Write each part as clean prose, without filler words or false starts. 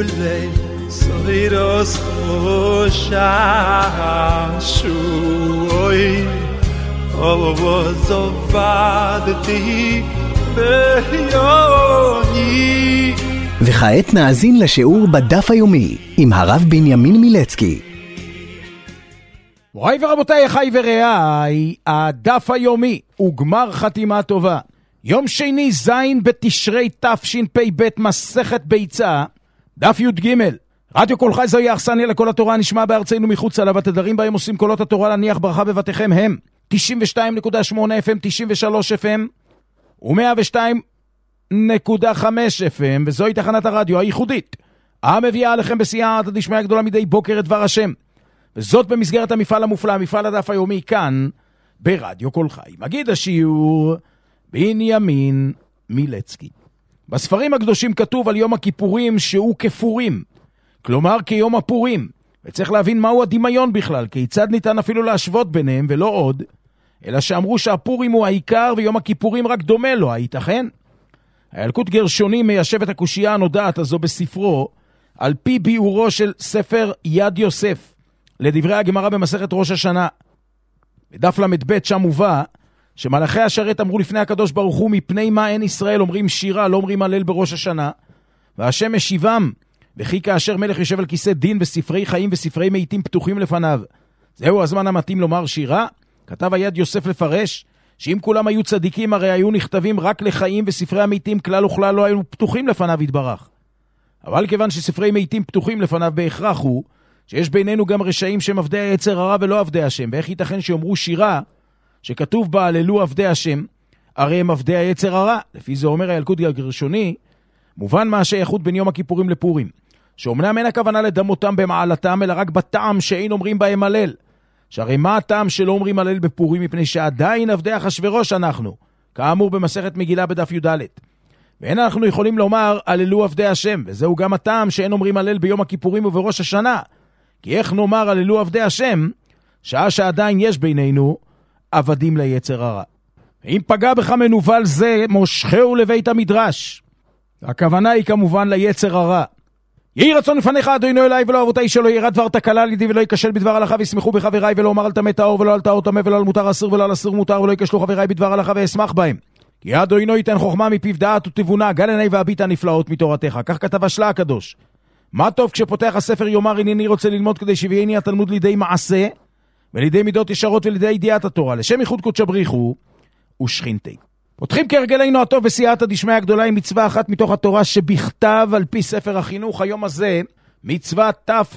ulei soiros shashui ovozovadti beyoni. וכעת נאזין לשיעור בדף היומי עם הרב בנימין מילצקי. מוריי ורבותיי, אחי ורעיי, הדף היומי וגמר חתימה טובה. יום שני זין בתשרי תשפ"ב, מסכת ביצה, דף י"ג. רדיו כל חי זוהי האכסניה לכל התורה, נשמע בארצנו מחוץ לה, והתדרים בהם עושים קולות התורה להניח ברכה בבתיכם הם 92.8 FM, 93 FM ו-102.5 FM, וזוהי תחנת הרדיו הייחודית המביאה עליכם בסייעתא דשמיא גדולה מדי בוקר את דבר השם, וזאת במסגרת המפעל המופלא, מפעל הדף היומי כאן ברדיו כל חי. מגיד השיעור בנימין מילצקי. בספרים הקדושים כתוב על יום הכיפורים שהוא כפורים, כלומר כיום הפורים, וצריך להבין מהו הדמיון בכלל, כיצד ניתן אפילו להשוות ביניהם ולא עוד, אלא שאמרו שהפורים הוא העיקר ויום הכיפורים רק דומה לו. הייתכן? הילקוט גרשוני מיישב את הקושייה הנודעת הזו בספרו, על פי ביאורו של ספר יד יוסף לדברי הגמרא במסכת ראש השנה. בדף למד שם מובא שמלאכי השרת אמרו לפני הקדוש ברוך הוא, מפני מה אין ישראל אומרים שירה, לא אומרים הלל בראש השנה, והשם משיבם, וכי כאשר מלך יושב על כיסא דין וספרי חיים וספרי מתים פתוחים לפניו, זהו הזמן המתאים לומר שירה? כתב היד יוסף לפרש שאם כולם היו צדיקים הרי היו נכתבים רק לחיים, וספרי המתים כלל וכלל לא היו פתוחים לפניו יתברך. אבל כיוון שספרי מתים פתוחים לפניו, בהכרח הוא שיש בינינו גם רשעים שהם עבדי היצר הרע ולא עבדי השם. ואיך ייתכן שיאמרו שירה שכתוב בה הללו עבדי השם, הרי הם עבדי היצר הרע? לפי זה אומר הילקוט הגרשוני, מובן מה השייכות בין יום הכיפורים לפורים, שאומנם אין הכוונה לדמותם במעלתם, אלא רק בטעם שאין אומרים בהם הלל. שהרי מה הטעם שלא אומרים הלל בפורים? מפני שעדיין עבדי אחשוורוש אנחנו, כאמור במסכת מגילה בדף י"ד. ואין אנחנו יכולים לומר הללו עבדי השם, וזהו גם הטעם שאין אומרים הלל ביום הכיפורים ובראש השנה. כי איך נאמר הללו עבדי השם, שעה שעדיין יש בינינו עבדים ליצר הרע. אם פגע בך מנוול זה, מושכהו לבית המדרש. הכוונה היא כמובן ליצר הרע. יהי רצון לפניך אדוני אליי ולא אבותיי, שלא יראה דבר תקלה לידי ולא יקשל בדבר הלכה, וישמחו בחבריי, ולא אומר על טמא טהור ולא על טהור טמא, ולא על מותר אסור ולא על אסור מותר, ולא יקשלו חבריי בדבר הלכה ואשמח בהם. כי אדוני ייתן חוכמה מפיו דעת ותבונה, גל עיני והביט הנפלאות מתורתך. כך כתב השלה הקדוש. מה טוב כשפותח הספר יאמר הנני רוצה ללמוד, כדי שיביאני התלמוד לידי מעשה ולידי מידות ישרות ולידי ידיעת התורה, לשם ייחוד קודש בריחו ושכינתי. פותחים כהרגלנו הטוב בסייעתא דשמיא הגדולה עם מצווה אחת מתוך התורה שבכתב על פי ספר החינוך. היום הזה מצווה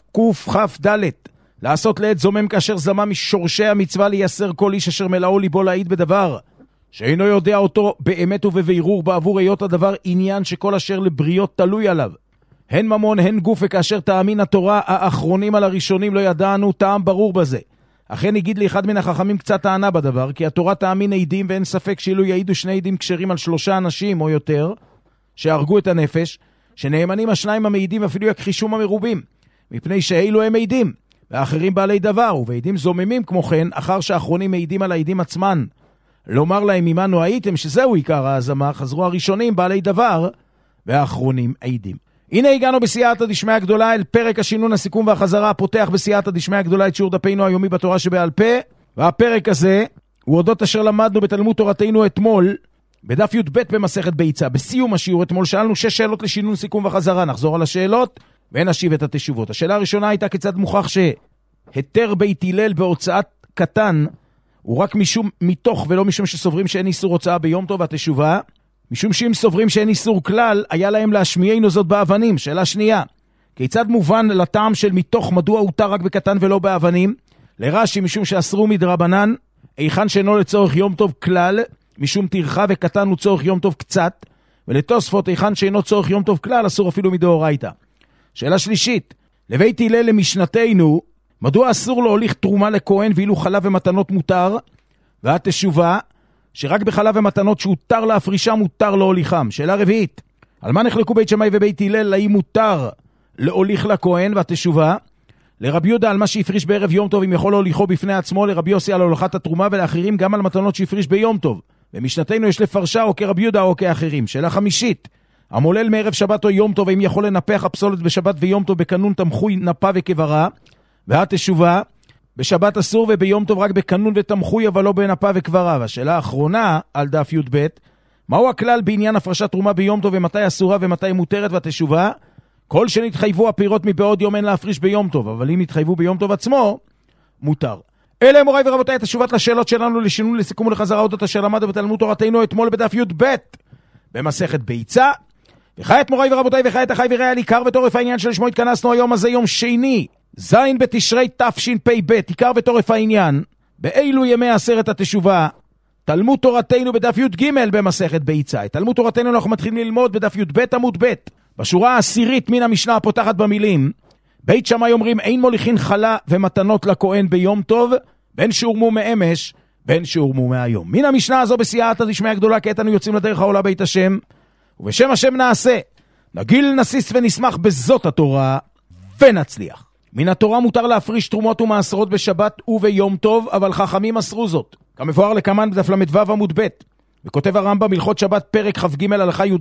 תקכ"ד, לעשות לעת זומם כאשר זמה, משורשי המצווה לייסר כל איש אשר מלאו ליבו להעיד בדבר שאינו יודע אותו באמת ובבירור, בעבור היות הדבר עניין שכל אשר לבריות תלוי עליו, הן ממון הן גוף, וכאשר תאמין התורה האחרונים על הראשונים לא ידענו טעם ברור בזה. אכן הגיד לי אחד מן החכמים קצת טענה בדבר, כי התורה תאמין עדים, ואין ספק שאילו יעידו שני עדים כשרים על 3 אנשים או יותר שהרגו את הנפש, שנאמנים השניים המעידים אפילו יכחישום המרובים, מפני שאילו הם עדים והאחרים בעלי דבר, ובעדים זוממים כמו כן, אחר שהאחרונים מעידים על העדים עצמן לומר להם ממנו הייתם, שזהו עיקר ההזמה, חזרו הראשונים בעלי דבר והאחרונים עדים. הנה הגענו בסייעתא דשמיא הגדולה אל פרק השינון, הסיכום והחזרה, הפותח בסייעתא דשמיא הגדולה את שיעור דפינו היומי בתורה שבעל פה. והפרק הזה הוא אודות אשר למדנו בתלמוד תורתנו אתמול בדף י"ב במסכת ביצה. בסיום השיעור אתמול שאלנו 6 שאלות לשינון, סיכום וחזרה. נחזור על השאלות ונשיב את התשובות. השאלה הראשונה הייתה כיצד מוכח שהיתר בית הלל בהוצאת קטן הוא רק מתוך ולא משום שסוברים שאין איסור הוצאה ביום טוב. התשובה, משום שאם סוברים שאין איסור כלל, היה להם להשמיענו זאת באבנים. שאלה שנייה, כיצד מובן לטעם של מתוך, מדוע הותר רק בקטן ולא באבנים? לרש"י, משום שאסרו מדרבנן, היכן שאינו לצורך יום טוב כלל, משום טרחה, וקטן הוא צורך יום טוב קצת. ולתוספות, היכן שאינו צורך יום טוב כלל, אסור אפילו מדאורייתא. שאלה שלישית, לבית הלל למשנתנו, מדוע אסור להוליך תרומה לכהן ואילו חלב ומתנות מותר? והתשובה, שרק בחלב ומתנות שהותר להפרישה מותר להוליכם. שאלה רביעית, על מה נחלקו בית שמאי ובית הלל, האם מותר להוליך לכהן? והתשובה, לרבי יהודה על מה שהפריש בערב יום טוב אם יכול להוליכו בפני עצמו, לרבי יוסי על הולכת התרומה, ולאחרים גם על מתנות שהפריש ביום טוב. במשנתנו יש לפרשה או כרבי יהודה או כאחרים. שאלה חמישית, המולל מערב שבת או יום טוב, אם יכול לנפח הפסולת בשבת ויום טוב בקנון תמחוי נפה וכברה, והתשובה, בשבת אסור וביום טוב רק בקנון ותמחוי, אבל לא בנפה וכברה. והשאלה האחרונה על דף י"ב, מהו הכלל בעניין הפרשת תרומה ביום טוב ומתי אסורה ומתי מותרת? והתשובה, כל שנתחייבו הפירות מבעוד יום אין להפריש ביום טוב, אבל אם נתחייבו ביום טוב עצמו, מותר. אלה מוריי ורבותיי את התשובות לשאלות שלנו לשינוי, לסיכום ולחזרה אודות אשר למדנו בתלמוד תורתנו אתמול בדף י"ב במסכת ביצה. וכעת מוריי ורבותיי, וכעת אחי ורעי עיקר ותורף העניין שלשמו התכנסנו היום הזה, יום שני ז' בתשרי תשפ"ב. עיקר ותורף העניין, באילו ימי עשרת התשובה, תלמוד תורתנו בדף י"ג במסכת ביצה. את תלמוד תורתנו אנחנו מתחילים ללמוד בדף י"ב עמוד ב', בשורה העשירית מן המשנה הפותחת במילים, בית שמאי אומרים אין מוליכין חלה ומתנות לכהן ביום טוב, בין שהורמו מאמש בין שהורמו מהיום. מן המשנה הזו בסייעתא דשמיא גדולה, כעת אנו יוצאים לדרך העולה בית השם, ובשם השם נעשה, נגיל נסיס ונשמח בזאת התורה ונצליח. מן התורה מותר להפריש תרומות ומעשרות בשבת וביום טוב, אבל חכמים אסרו זאת, כמבואר לקמן בדף ל"ו עמוד ב'. וכותב הרמב"ם הלכות שבת פרק כ"ג הלכה י"ד,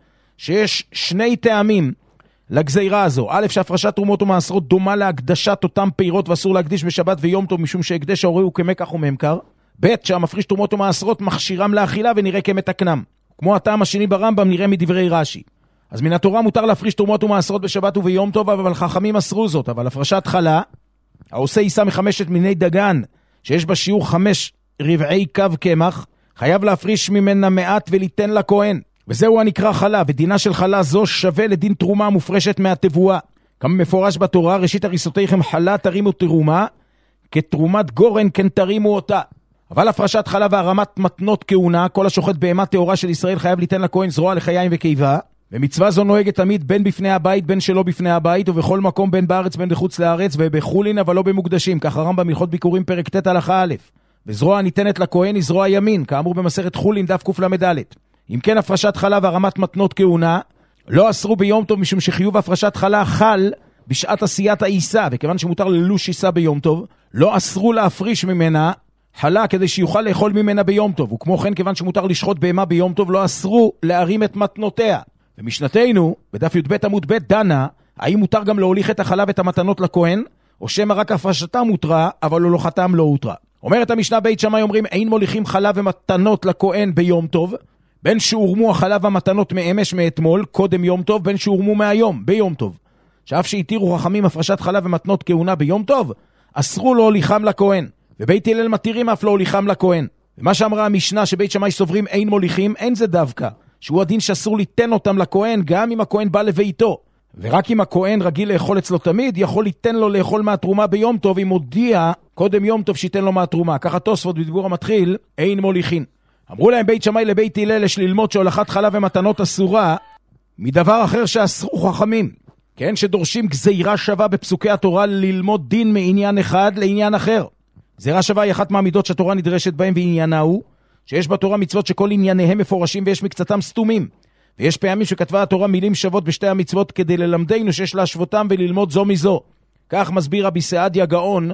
שיש שני טעמים לגזירה הזו. א', שהפרשת תרומות ומעשרות דומה להקדשת אותם פירות ואסור להקדיש בשבת ויום טוב, משום שהקדש ההורה הוא כמקח וממכר. ב', שהמפריש תרומות ומעשרות מכשירם לאכילה ונראה כמתקנם. כמו הטעם השני ברמב"ם נראה מדברי רש"י. אז מן התורה מותר להפריש תרומות ומעשרות בשבת וביום טוב, אבל חכמים אסרו זאת. אבל הפרשת חלה, העושה יישא מחמשת מיני דגן, שיש בה שיעור 5 רבעי קו קמח, חייב להפריש ממנה מעט וליתן לכהן. וזהו הנקרא חלה, ודינה של חלה זו שווה לדין תרומה מופרשת מהתבואה. כמה מפורש בתורה, ראשית הריסותיכם חלה תרימו תרומה, כתרומת גורן כן תרימו אותה. אבל הפרשת חלה והרמת מתנות כהונה, כל השוחט בהמה טהורה של ישראל חייב ליתן לכהן זרוע לחיים וקיבה, ומצווה זו נוהגת תמיד בין בפני הבית בין שלא בפני הבית, ובכל מקום בין בארץ בין בחוץ לארץ, ובחולין אבל לא במוקדשים, כך הרמב"ם הלכות ביקורים פרק ט' הלכה א'. וזרוע הניתנת לכהן היא זרוע ימין, כאמור במסכת חולין דף קל"ד. אם כן הפרשת חלה והרמת מתנות כהונה לא אסרו ביום טוב, משום שחיוב הפרשת חלה חל בשעת עשיית העיסה, וכיוון שמותר ללוש עיסה ביום טוב, לא אסרו להפריש ממנה חלה כדי שיוכל לאכול ממנה ביום טוב. וכמו כן, כיוון שמותר לשחוט בהמה ביום טוב, לא אסרו להרים את מתנותיה. ומשנתנו בדף י"ב עמוד ב' דנה האם מותר גם להוליך את החלה ואת המתנות לכהן, או שמא רק הפרשתם מותרה אבל הולכתם לא הותרה. אומרת המשנה בית שמאי אומרים אין מוליכים חלה ומתנות לכהן ביום טוב, בין שהורמו החלה והמתנות מאמש מאתמול קודם יום טוב, בין שהורמו מהיום ביום טוב. שאף שהתירו חכמים הפרשת חלה ומתנות כהונה ביום טוב, אסרו לא הוליכם לכהן, ובית הלל מתירים אף לא הוליכם לכהן. ומה שאמרה המשנה שבית שמאי סוברים אין מוליכים, אין זה דווקא שהוא הדין שאסור ליתן אותם לכהן, גם אם הכהן בא לביתו, ורק אם הכהן רגיל לאכול אצלו תמיד, יכול ליתן לו לאכול מהתרומה ביום טוב, אם הודיע קודם יום טוב שיתן לו מהתרומה. ככה תוספות בדיבור המתחיל, אין מוליכין. אמרו להם בית שמאי לבית הלל יש ללמוד שהולכת חלה ומתנות אסורה מדבר אחר שאסרו חכמים, כן, שדורשים גזירה שווה בפסוקי התורה ללמוד דין מעניין אחד לעניין אחר. גזירה שווה היא אחת מהמידות שהתורה נדרשת בהם, ועניינה הוא שיש בתורה מצוות שכל ענייניהם מפורשים ויש מקצתם סתומים, ויש פעמים שכתבה התורה מילים שוות בשתי המצוות כדי ללמדנו שיש להשוותם וללמוד זו מזו. כך מסביר רבי סעדיה גאון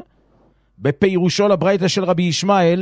בפירושו לברייתא של רבי ישמעאל,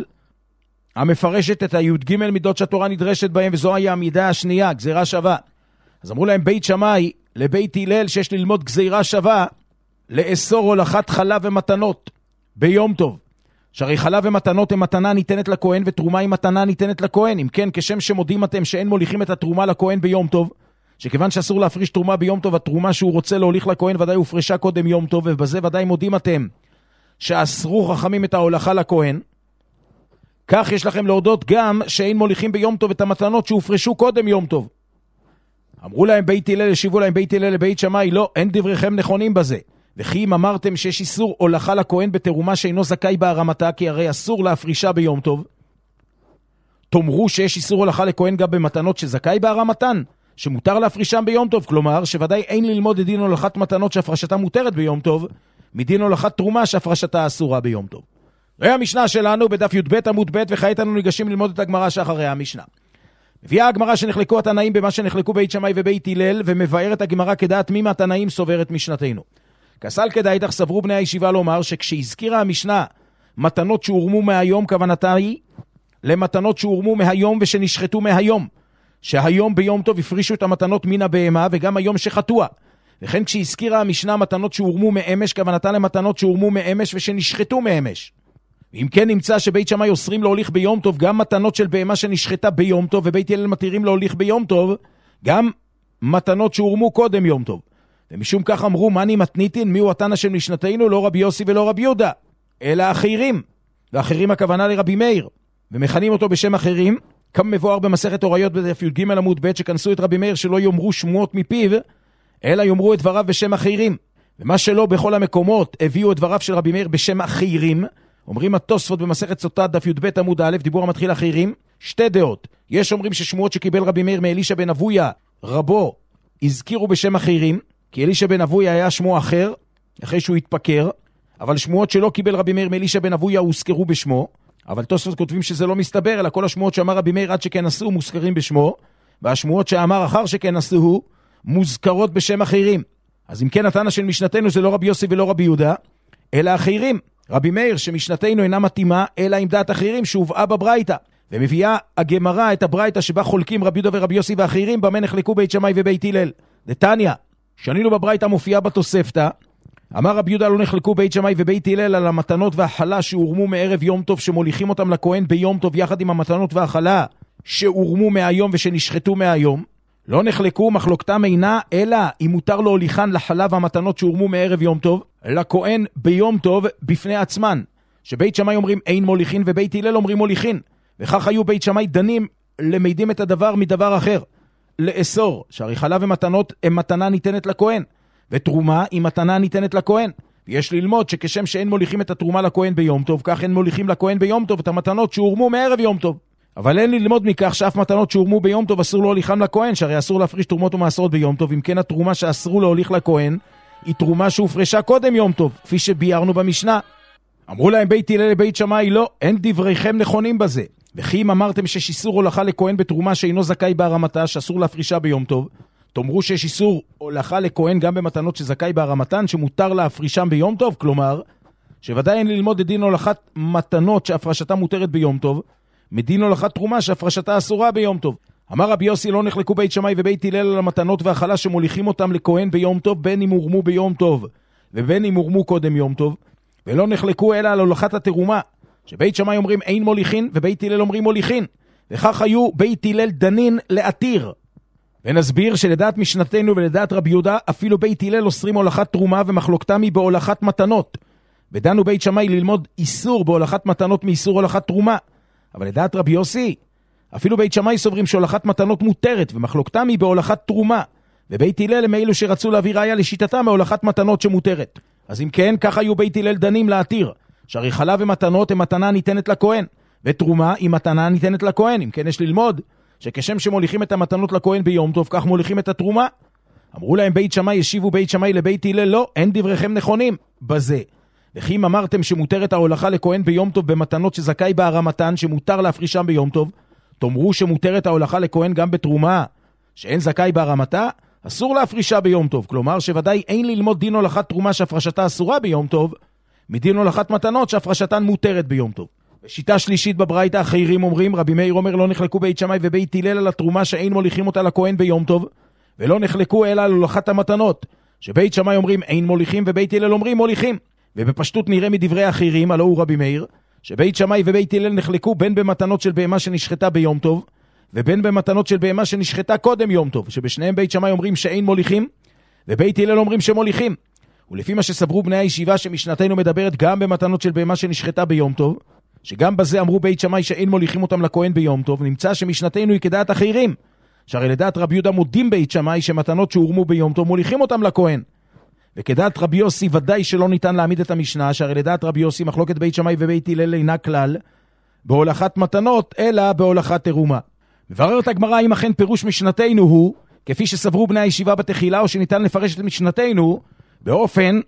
המפרשת את הי"ג מידות שהתורה נדרשת בהם, וזו היה המידה השנייה, גזירה שווה. אז אמרו להם בית שמאי לבית הלל שיש ללמוד גזירה שווה לאסור הולכת חלה ומתנות ביום טוב, שהרי חלה ומתנות הם מתנה ניתנת לכהן, ותרומה היא מתנה ניתנת לכהן. אם כן, כשם שמודים אתם שאין מוליכים את התרומה לכהן ביום טוב, שכיוון שאסור להפריש תרומה ביום טוב, התרומה שהוא רוצה להוליך לכהן ודאי הופרשה קודם יום טוב, ובזה ודאי מודים אתם שאסרו חכמים את ההולכה לכהן, כך יש לכם להודות גם שאין מוליכים ביום טוב את המתנות שהופרשו קודם יום טוב. אמרו להם בית הלל, השיבו להם בית הלל לבית שמאי, לא, אין דבריכם נכונים בזה. וכי אם אמרתם שיש איסור הולכה לכהן בתרומה שאינו זכאי בהרמתה, כי הרי אסור להפרישה ביום טוב, תאמרו שיש איסור הולכה לכהן גם במתנות שזכאי בהרמתן, שמותר להפרישם ביום טוב. כלומר שוודאי אין ללמוד את דין הולכת מתנות שהפרשתה מותרת ביום טוב מדין הולכת תרומה שהפרשתה אסורה ביום טוב. זה המשנה שלנו בדף י"ב עמוד ב', וכעת אנו ניגשים ללמוד את הגמרא שאחרי המשנה. מביאה הגמרא שנחלקו התנאים במה שנחלקו בית שמאי ובית הלל, ומבארת הגמרא כדעת מי מהתנאים סוברת משנתנו. כסל כדאיתך סברו בני הישיבה לומר שכשהזכירה המשנה מתנות שהורמו מהיום, כוונתה היא למתנות שהורמו מהיום ושנשחטו מהיום, שהיום ביום טוב הפרישו את המתנות מן הבהמה וגם היום שחטוה. וכן כשהזכירה המשנה מתנות שהורמו מאמש, כוונתה למתנות שהורמו מאמש ושנשחטו מאמש. אם כן נמצא שבית שמאי אוסרים להוליך ביום טוב גם מתנות של בהמה שנשחטה ביום טוב, ובית הלל מתירים להוליך ביום טוב גם מתנות שהורמו קודם יום טוב. ומשום כך אמרו, מני מתניתין, מיהו התנא של משנתנו? לא רבי יוסי ולא רבי יהודה, אלא אחרים. ואחרים הכוונה לרבי מאיר, ומכנים אותו בשם אחרים, כמה מבואר במסכת הוריות בדף י"ג עמוד ב', שכנסו את רבי מאיר שלא יאמרו שמועות מפיו, אלא יאמרו את דבריו בשם אחרים. ומה שלא בכל המקומות הביאו את דבריו של רבי מאיר בשם אחרים, אומרים התוספות במסכת סוטה דף י"ב עמוד א', דיבור המתחיל אחרים, שתי דעות. יש אומרים ששמועות שקיבל רבי מאיר מאלישע בן אבויה רבו הזכירו בשם אחרים, כי אלישע בן אבויה היה שמו אחר אחרי שהוא התפקר, אבל שמועות שלא קיבל רבי מאיר מאלישע בן אבויה הוזכרו בשמו. אבל תוספות כותבים שזה לא מסתבר, אלא כל השמועות שאמר רבי מאיר עד שכן עשו מוזכרים בשמו, והשמועות שאמר אחר שכן עשו מוזכרות בשם אחרים. אז אם כן התנא של משנתנו זה לא רבי יוסי ולא רבי יהודה, אלא אחרים. רבי מאיר שמשנתנו אינה מתאימה אלא עם דעת אחרים שהובאה בברייתא, ומביאה הגמרא את הברייתא שבה חולקים רבי יהודה ורבי יוסי ואחרים במה נחלקו בית שמאי ובית הלל. דתניא, שנינו בברייתא מופיעה בתוספתא, אמר רבי יהודה לא נחלקו בית שמאי ובית הלל על המתנות והחלה שהורמו מערב יום טוב שמוליכים אותם לכהן ביום טוב יחד עם המתנות והחלה שהורמו מהיום ושנשחטו מהיום. לא נחלקו, מחלוקתם אינה אלא אם מותר להוליכן לחלה והמתנות שהורמו מערב יום טוב לכהן ביום טוב בפני עצמן, שבית שמאי אומרים אין מוליכין ובית הלל אומרים מוליכין, וכך היו בית שמאי דנים למדים את הדבר מדבר אחר, לאסור, שהרי חלה ומתנות הם מתנה ניתנת לכהן, ותרומה היא מתנה ניתנת לכהן. ויש ללמוד שכשם שאין מוליכים את התרומה לכהן ביום טוב, כך אין מוליכים לכהן ביום טוב את המתנות שהורמו מערב יום טוב. אבל אין ללמוד מכך שאף מתנות שהורמו ביום טוב אסור להוליכם לכהן, שהרי אסור להפריש תרומות ומעשרות ביום טוב. אם כן התרומה שאסרו להוליך לכהן היא תרומה שהופרשה קודם יום טוב, כפי שביארנו במשנה. אמרו להם בית הלל לבית שמאי, לא, אין דבריכם נכונים בזה. וכי אם אמרתם שיש איסור הולכה לכהן בתרומה שאינו זכאי בהרמתה, שאסור להפרישה ביום טוב, תאמרו שיש איסור הולכה לכהן גם במתנות שזכאי בהרמתן, שמותר להפרישם ביום טוב, כלומר, שוודאי אין ללמוד את דין הולכת מתנות שהפרשתה מותרת ביום טוב, מדין הולכת תרומה שהפרשתה אסורה ביום טוב. אמר רבי יוסי לא נחלקו בית שמאי ובית הלל על המתנות והחלה שמוליכים אותם לכהן ביום טוב, בין אם הורמו ביום טוב ובין אם הורמו קודם יום טוב, ולא נחלקו אלא על הולכת התרומה, שבית שמאי אומרים אין מוליכין ובית הלל אומרים מוליכין, וכך היו בית הלל דנין להתיר. ונסביר שלדעת משנתנו ולדעת רבי יהודה אפילו בית הלל אוסרים הולכת תרומה ומחלוקתם היא בהולכת מתנות, ודנו בית שמאי ללמוד איסור בהולכת מתנות מאיסור הולכת תרומה. אבל לדעת רבי יוסי אפילו בית שמאי סוברים שהולכת מתנות מותרת ומחלוקתם היא בהולכת תרומה, ובית הלל הם אלו שרצו להביא ראיה לשיטתם מהולכת מתנות שמותרת. אז אם כן, כך היו בית הלל דנים להתיר, שהרי חלה ומתנות הם מתנה ניתנת לכהן, ותרומה היא מתנה ניתנת לכהן. אם כן יש ללמוד שכשם שמוליכים את המתנות לכהן ביום טוב, כך מוליכים את התרומה. אמרו להם בית שמאי, ישיבו בית שמאי לבית הלל, לא, אין דבריכם נכונים בזה. וכי אם אמרתם שמותרת ההולכה לכהן ביום טוב במתנות שזכאי בהרמתן, שמותר להפרישם ביום טוב, תאמרו שמותרת ההולכה לכהן גם בתרומה שאין זכאי בהרמתה, אסור להפרישה ביום טוב. כלומר שוודאי אין ללמוד דין הולכת תרומה שהפרשתה אסורה ביום טוב מדין הולכת מתנות שהפרשתן מותרת ביום טוב. בשיטה שלישית בברייתא אחרים אומרים, רבי מאיר אומר לא נחלקו בית שמאי ובית הלל על התרומה שאין מוליכים אותה לכהן ביום טוב, ולא נחלקו אלא על הולכת המתנות, שבית שמאי אומרים אין מוליכים ובית הלל אומרים מוליכים. ובפשטות נראה מדברי אחרים, הלא הוא רבי מאיר, שבית שמאי ובית הלל נחלקו בין במתנות של בהמה שנשחטה ביום טוב ובין במתנות של בהמה שנשחטה קודם יום טוב, שבשניהם בית שמאי אומרים שאין מוליכים ובית הלל אומרים שמוליכים. ולפי מה שסברו בני הישיבה שמשנתנו מדברת גם במתנות של בהמה שנשחטה ביום טוב, שגם בזה אמרו בית שמאי שאין מוליכים אותם לכהן ביום טוב, נמצא שמשנתנו היא כדעת אחרים, שהרי לדעת רבי יהודה מודים בית שמאי שמתנות שהורמו ביום טוב מוליכים אותם לכהן. וכדעת רבי יוסי ודאי שלא ניתן להעמיד את המשנה, שהרי לדעת רבי יוסי מחלוקת בית שמאי ובית הלל אינה כלל בהולכת מתנות אלא בהולכת תרומה. מבררת הגמרא אם אכן פירוש משנתנו הוא כפי שסברו בני הישיבה בתחילה, או שניתן לפרש את משנתנו באופן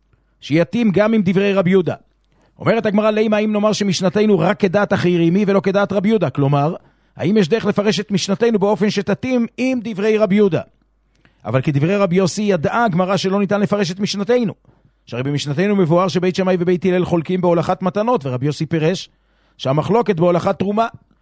שיתאים גם עם דברי רבי יהודה. אומרת הגמרא לימה, אם נאמר שמשנתנו רק כדעת אחרימי ולא כדעת רבי יהודה, כלומר האם יש דרך לפרש את משנתנו באופן שתתאים עם דברי רבי יהודה? אבל כדברי רבי יוסי ידעה הגמרא שלא ניתן לפרש את משנתנו, שהרי במשנתנו מבואר שבית שמאי ובית הלל חולקים בהולכת מתנות, ורבי יוסי פירש שהמחלוקת בהולכת תרומה.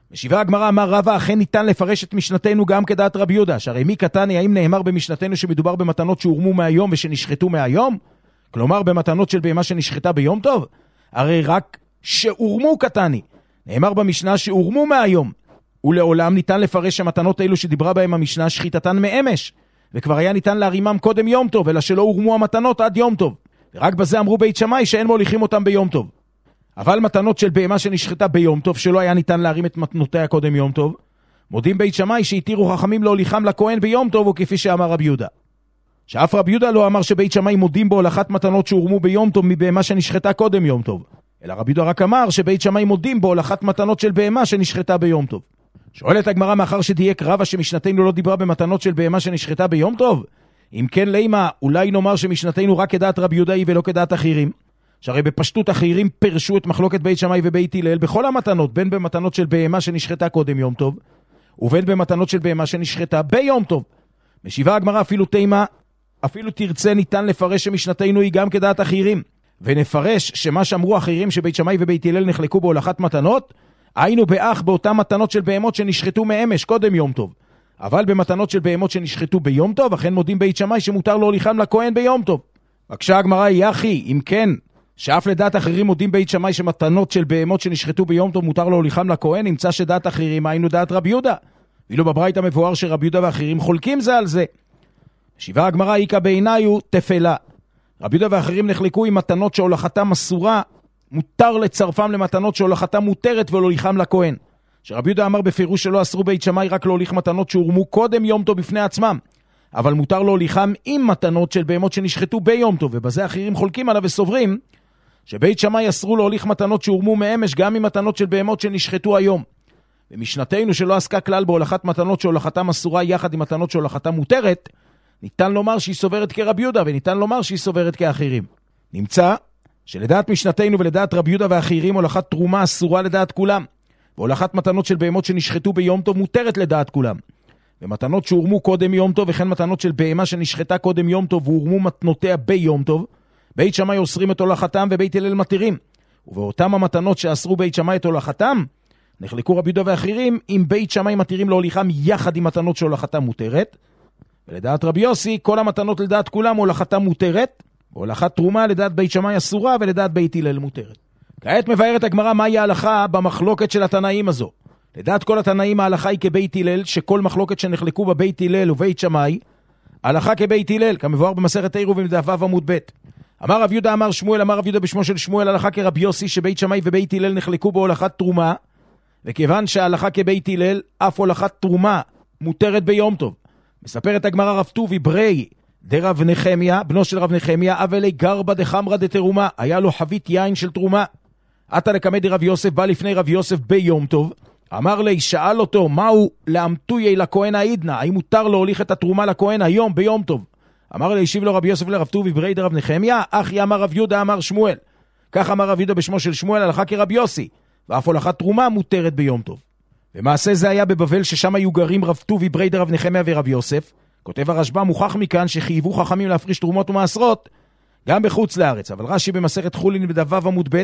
משיבה הגמרא, אמר רבא, אכן ניתן לפרש את משנתנו גם כדעת רבי יהודה, שהרי מי קטני, האם נאמר במשנתנו שמדובר במתנות שהורמו מהיום ושנשחטו מהיום? כלומר במתנות של בהמה שנשחטה ביום טוב? הרי רק שהורמו קטני. נאמר במשנה שהורמו מהיום. ולעולם ניתן לפרש שמתנות אלו שדיברה בהם המשנה שחיטתן מאמש, וכבר היה ניתן להרימם קודם יום טוב, אלא שלא הורמו המתנות עד יום טוב. ורק בזה אמרו בית שמאי שאין מוליכים אותם ביום טוב. אבל מתנות של בהמה שנשחטה ביום טוב, שלא היה ניתן להרים את מתנותיה קודם יום טוב, מודים בית שמאי שהתירו חכמים להוליכם לכהן ביום טוב, וכפי שאמר רבי יהודה. שאף רבי יהודה לא אמר שבית שמאי מודים בהולכת מתנות שהורמו ביום טוב מבהמה שנשחטה קודם יום טוב, אלא רבי יהודה רק אמר שבית שמאי מודים בהולכת מתנות של בהמה שנשחטה ביום טוב. שואלת הגמרא, מאחר שדייק רבא שמשנתנו לא דיברה במתנות של בהמה שנשחטה ביום טוב, אם כן לימה, אולי נאמר שמשנתנו רק כדעת רבי יהודה היא ולא כדעת אחרים? שהרי בפשטות אחרים פרשו את מחלוקת בית שמאי ובית הלל בכל המתנות, בין במתנות של בהמה שנשחטה קודם יום טוב, ובין במתנות של בהמה שנשחטה ביום טוב. משיבה הגמרא, אפילו תימה, אפילו תרצה ניתן לפרש שמשנתנו היא גם כדעת אחרים, ונפרש שמה שאמרו אחרים שבית שמאי ובית הלל נחלקו בהולכת מתנות, היינו באח באותן מתנות של בהמות שנשחטו מאמש קודם יום טוב. אבל במתנות של בהמות שנשחטו ביום טוב, אכן מודים בית שמאי שמותר להוליכם לכהן ביום טוב. בקשה הגמרא, יחי, אם כן, שאף לדעת אחרים מודים בית שמאי שמתנות של בהמות שנשחטו ביום טוב מותר להוליכם לכהן, נמצא שדעת אחרים היינו דעת רבי יהודה. ואילו בברייתא מבואר שרבי יהודה ואחרים חולקים זה על זה. משיבה הגמרא, איקה בעיניו תפלה. רבי יהודה ואחרים נחלקו עם מתנות שהולכתם אסורה, מותר לצרפם למתנות שהולכתם מותרת ולהוליכם לכהן. שרבי יהודה אמר בפירוש שלא אסרו בית שמאי רק להוליך מתנות שהורמו קודם יום טוב בפני עצמם, אבל מותר להוליכם עם מתנות של בהמות שנשחטו ביום טוב, ובזה אחרים חולקים עליו וסוברים שבית שמאי אסרו להוליך מתנות שהורמו מאמש גם עם מתנות של בהמות שנשחטו היום. במשנתנו שלא עסקה כלל בהולכת מתנות שהולכתם אסורה יחד עם מתנות שהולכתם מותרת, ניתן לומר שהיא סוברת כרבי יהודה, וניתן לומר שהיא סוברת כאחרים. נמצא שלדעת משנתנו ולדעת רבי יהודה ואחרים הולכת תרומה אסורה לדעת כולם, והולכת מתנות של בהמות שנשחטו ביום טוב מותרת לדעת כולם. ומתנות שהורמו קודם יום טוב וכן מתנות של בהמה שנשחטה קודם יום טוב והורמו מתנותיה ביום טוב, בית שמאי אוסרים את הולכתם ובית הלל מתירים. ובאותם המתנות שאסרו בית שמאי את הולכתם, נחלקו רבי יהודה ואחרים אם בית שמאי מתירים להוליכם יחד עם מתנות שהולכתם מותרת, ולדעת רבי יוסי כל המתנות לדעת כולם הולכתם מותרת, והולכת תרומה לדעת בית שמאי אסורה ולדעת בית הלל מותרת. כעת מבארת הגמרא מהי ההלכה במחלוקת של התנאים הזו. לדעת כל התנאים ההלכה היא כבית הלל, שכל מחלוקת שנחלקו בבית הלל ובית שמאי, ההלכה כבית הלל, כמבואר במסכת עירובין בדף ו' עמוד ב'. אמר רב יהודה אמר שמואל, אמר רב יהודה בשמו של שמואל, הלכה כרבי יוסי שבית שמאי ובית הלל נחלקו בהולכת תרומה, וכיוון שההלכה כבית הלל, אף הולכת תרומה מותרת ביום טוב. מספרת הגמרא, רב טובי ברי דרב נחמיה, בנו של רב נחמיה, אבלי גרבה דחמרה דתרומה, היה לו חבית יין של תרומה. עתה לקמא דרב יוסף, בא לפני רב יוסף ביום טוב, אמר לי, שאל אותו, מהו לאמתויי לכהן העידנה, האם מותר להוליך את התרומה לכהן היום ביום טוב? אמר לי, השיב לו רב יוסף לרב טובי ברי דרב נחמיה, אחי אמר רב יהודה אמר שמואל. כך אמר רב יהודה בשמו של שמואל, הלכה כרב יוסי, ואף הולכת תרומה מותרת ביום טוב. ומעשה זה היה בבבל, ששם היו גרים רב טובי ברי דרב נחמיה ורב יוסף. כותב הרשב"א, מוכח מכאן שחייבו חכמים להפריש תרומות ומעשרות גם בחוץ לארץ. אבל רש"י במסכת חולין בדף ו' עמוד ב'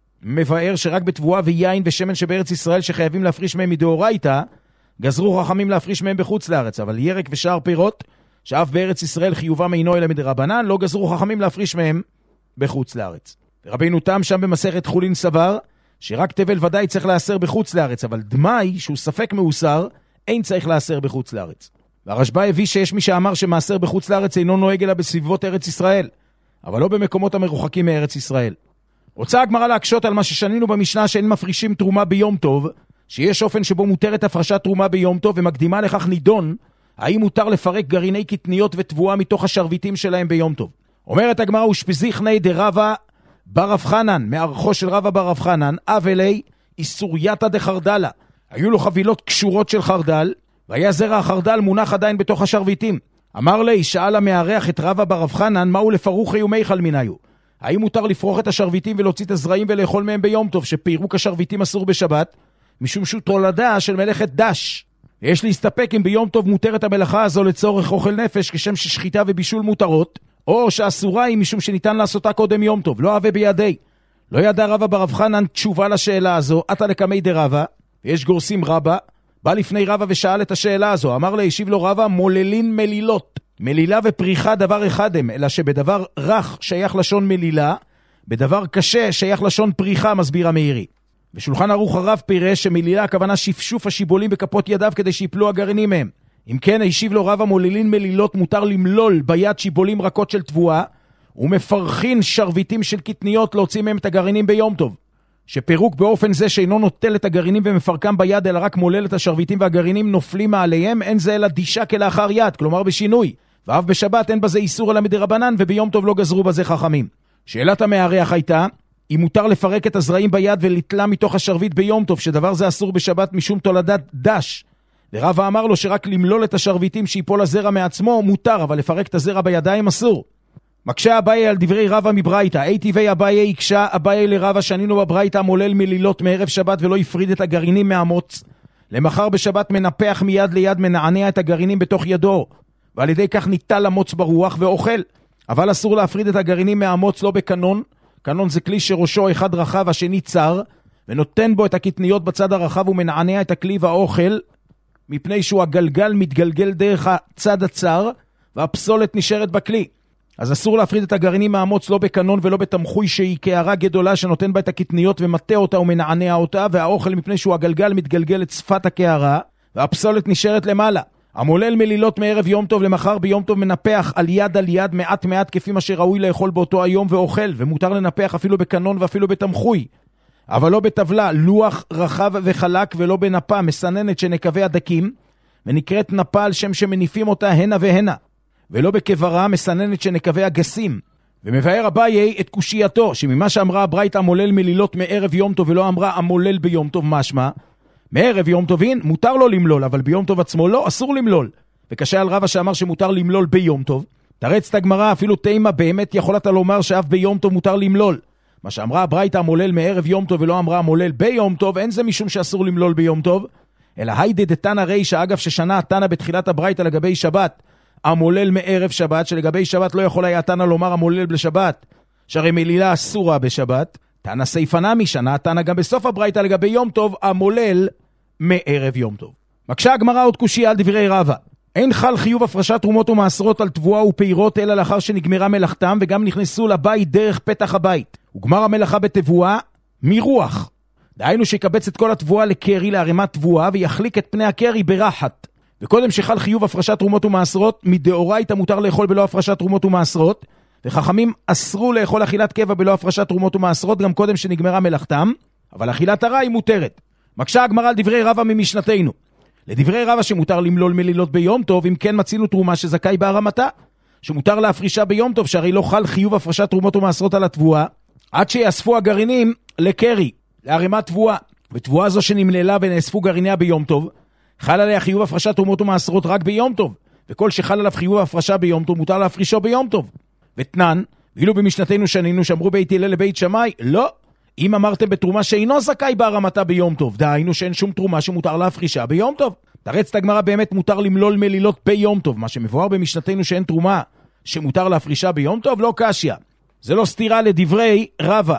מבאר שרק בתבואה ויין ושמן שבארץ ישראל שחייבים להפריש מהם מדאורייתא, גזרו חכמים להפריש מהם בחוץ לארץ. אבל ירק ושאר פירות שאף בארץ ישראל חיובם אינו אלא מדרבנן, לא גזרו חכמים להפריש מהם בחוץ לארץ. רבינו תם שם במסכת חולין סבר שרק תבל ודאי צריך לאסר בחוץ לארץ, אבל דמאי שהוא ספק מאוסר אין צריך לאסר בחוץ לארץ. והרשב"א הביא שיש מי שאמר שמאסר בחוץ לארץ אינו נוהג אלא בסביבות ארץ ישראל, אבל לא במקומות המרוחקים מארץ ישראל. רוצה הגמרא להקשות על מה ששנינו במשנה שאין מפרישים תרומה ביום טוב, שיש אופן שבו מותרת הפרשת תרומה ביום טוב, ומקדימה לכך נידון האם מותר לפרק גרעיני קטניות ותבואה מתוך השרביטים שלהם ביום טוב. אומרת הגמרא, ושפזיכני דרבא ברב חנן, מערכו של רבא ברב חנן, אבלי איסורייתא דחרדלה, היו לו חבילות קשורות של חרדל, והיה זרע החרדל מונח עדיין בתוך השרביטים. אמר לי, שאל המארח את רבא ברב חנן, מהו לפרוכי ומיכל מניו? האם מותר לפרוח את השרביטים ולהוציא את הזרעים ולאכול מהם ביום טוב, שפירוק השרביטים אסור בשבת, משום שהוא תולדה של מלאכת דש. ויש להסתפק אם ביום טוב מותרת המלאכה הזו לצורך אוכל נפש, כשם ששחיטה ובישול מותרות, או שאסורה היא משום שניתן לעשותה קודם יום טוב, לא אהבה בידי. לא ידע רבא ברב חנן תשובה לשאלה הזו, עתה לקמי דרבא, ויש גורסים רבא, בא לפני רבא ושאל את השאלה הזו, אמר לה, השיב לו רבא, מוללין מלילות. מלילה ופריחה דבר אחד הם, אלא שבדבר רך שייך לשון מלילה, בדבר קשה שייך לשון פריחה, מסביר המאירי. בשולחן ערוך הרב פירש שמלילה הכוונה שפשוף השיבולים בכפות ידיו כדי שיפלו הגרעינים מהם. אם כן, השיב לו רבא, מוללין מלילות מותר למלול ביד שיבולים רכות של תבואה, ומפרחין שרביטים של קטניות להוציא מהם את הגרעינים ביום טוב. שפירוק באופן זה שאינו נוטל את הגרעינים ומפרקם ביד, אלא רק מולל את השרביטים והגרעינים נופלים מעליהם, אין זה אלא דישה כלאחר יד, כלומר בשינוי. ואף בשבת אין בזה איסור אלא מדרבנן, וביום טוב לא גזרו בזה חכמים. שאלת המארח הייתה, אם מותר לפרק את הזרעים ביד ולטלה מתוך השרביט ביום טוב, שדבר זה אסור בשבת משום תולדת דש. ורבא אמר לו שרק למלול את השרביטים שיפול הזרע מעצמו מותר, אבל לפרק את הזרע בידיים אסור. מקשה אביי על דברי רבא מברייתא, היטיבי אביי הקשה אביי לרבא שנינו בברייתא מולל מלילות מערב שבת ולא יפריד את הגרעינים מהמוץ. למחר בשבת מנפח מיד ליד, מנענע את הגרעינים בתוך ידו, ועל ידי כך ניטל המוץ ברוח ואוכל. אבל אסור להפריד את הגרעינים מהמוץ לא בקנון. קנון זה כלי שראשו אחד רחב השני צר, ונותן בו את הקטניות בצד הרחב ומנענע את הכלי והאוכל, מפני שהוא הגלגל מתגלגל דרך הצד הצר, והפסולת נשארת בכלי. אז אסור להפריד את הגרעינים מהמוץ לא בקנון ולא בתמחוי שהיא קערה גדולה שנותן בה את הקטניות ומטה אותה ומנענע אותה, והאוכל מפני שהוא הגלגל מתגלגל את שפת הקערה, והפסולת נשארת למעלה. המולל מלילות מערב יום טוב למחר ביום טוב מנפח על יד מעט מעט כפי מה שראוי לאכול באותו היום ואוכל, ומותר לנפח אפילו בקנון ואפילו בתמחוי. אבל לא בטבלה, לוח רחב וחלק, ולא בנפה מסננת שנקבי הדקים, ונקראת נפה על שם שמניפים אותה הנה והנה, ולא בקברה מסננת שנקבי הגסים. ומבאר אביי את קושייתו, שממה שאמרה הברייתא המולל מלילות מערב יום טוב ולא אמרה המולל ביום טוב, משמע מערב יום טובין מותר לו למלול, אבל ביום טוב עצמו לא, אסור למלול. וקשה על רבא שאמר שמותר למלול ביום טוב. תרץ את הגמרא, אפילו תימה באמת יכולת לומר שאף ביום טוב מותר למלול. מה שאמרה הברייתא המולל מערב יום טוב ולא אמרה המולל ביום טוב, אין זה משום שאסור למלול ביום טוב, אלא היידה דתנא רישא, אגב ששנה התנא בתחילת הברייתא לגבי שבת, המולל מערב שבת, שלגבי שבת לא יכול היה התנא לומר המולל בשבת, שהרי מלילה אסורה בשבת. תנא סייפנא משנה התנא גם בסוף הברייתא לגבי יום טוב, המולל מערב יום טוב. מקשה הגמרא עוד קושיה על דברי רבא. אין חל חיוב הפרשת תרומות ומעשרות על תבואה ופירות אלא לאחר שנגמרה מלאכתם, וגם נכנסו לבית דרך פתח הבית. וגמר המלאכה בתבואה מרוח. דהיינו שיקבץ את כל התבואה לקרי, להרימת תבואה, ויחליק את פני הקרי ברחת. וקודם שחל חיוב הפרשת תרומות ומעשרות, מדאורייתא מותר לאכול בלא הפרשת תרומות ומעשרות, וחכמים אסרו לאכול אכילת קבע בלא הפרשת תרומות ומעשרות גם קודם שנגמרה מלאכתם, אבל אכילת הרע היא מותרת. מקשה הגמרא על דברי רבא ממשנתנו. לדברי רבא שמותר למלול מלילות ביום טוב, אם כן מצינו תרומה שזכאי בהרמתה, שמותר להפרישה ביום טוב, שהרי לא חל חיוב הפרשת תרומות ומעשרות על התבואה, עד שיאספו הגרעינים לקרי, להרימת תבואה. ותבואה זו שנמללה ונאספו גרעיניה ביום טוב, חל עליה חיוב הפרשת תרומות ומעשרות רק ביום טוב, וכל שחל עליו חיוב הפרשה ביום טוב מותר להפרישו ביום טוב. ותנן, ואילו במשנתנו שנינו שאמרו בית הלל לבית שמאי, לא, אם אמרתם בתרומה שאינו זכאי בהרמתה ביום טוב, דהיינו שאין שום תרומה שמותר להפרישה ביום טוב. תרץ את הגמרא, באמת מותר למלול מלילות ביום טוב, מה שמבואר במשנתנו שאין תרומה שמותר להפרישה ביום טוב, לא קשיא. זה לא סתירה לדברי רבא.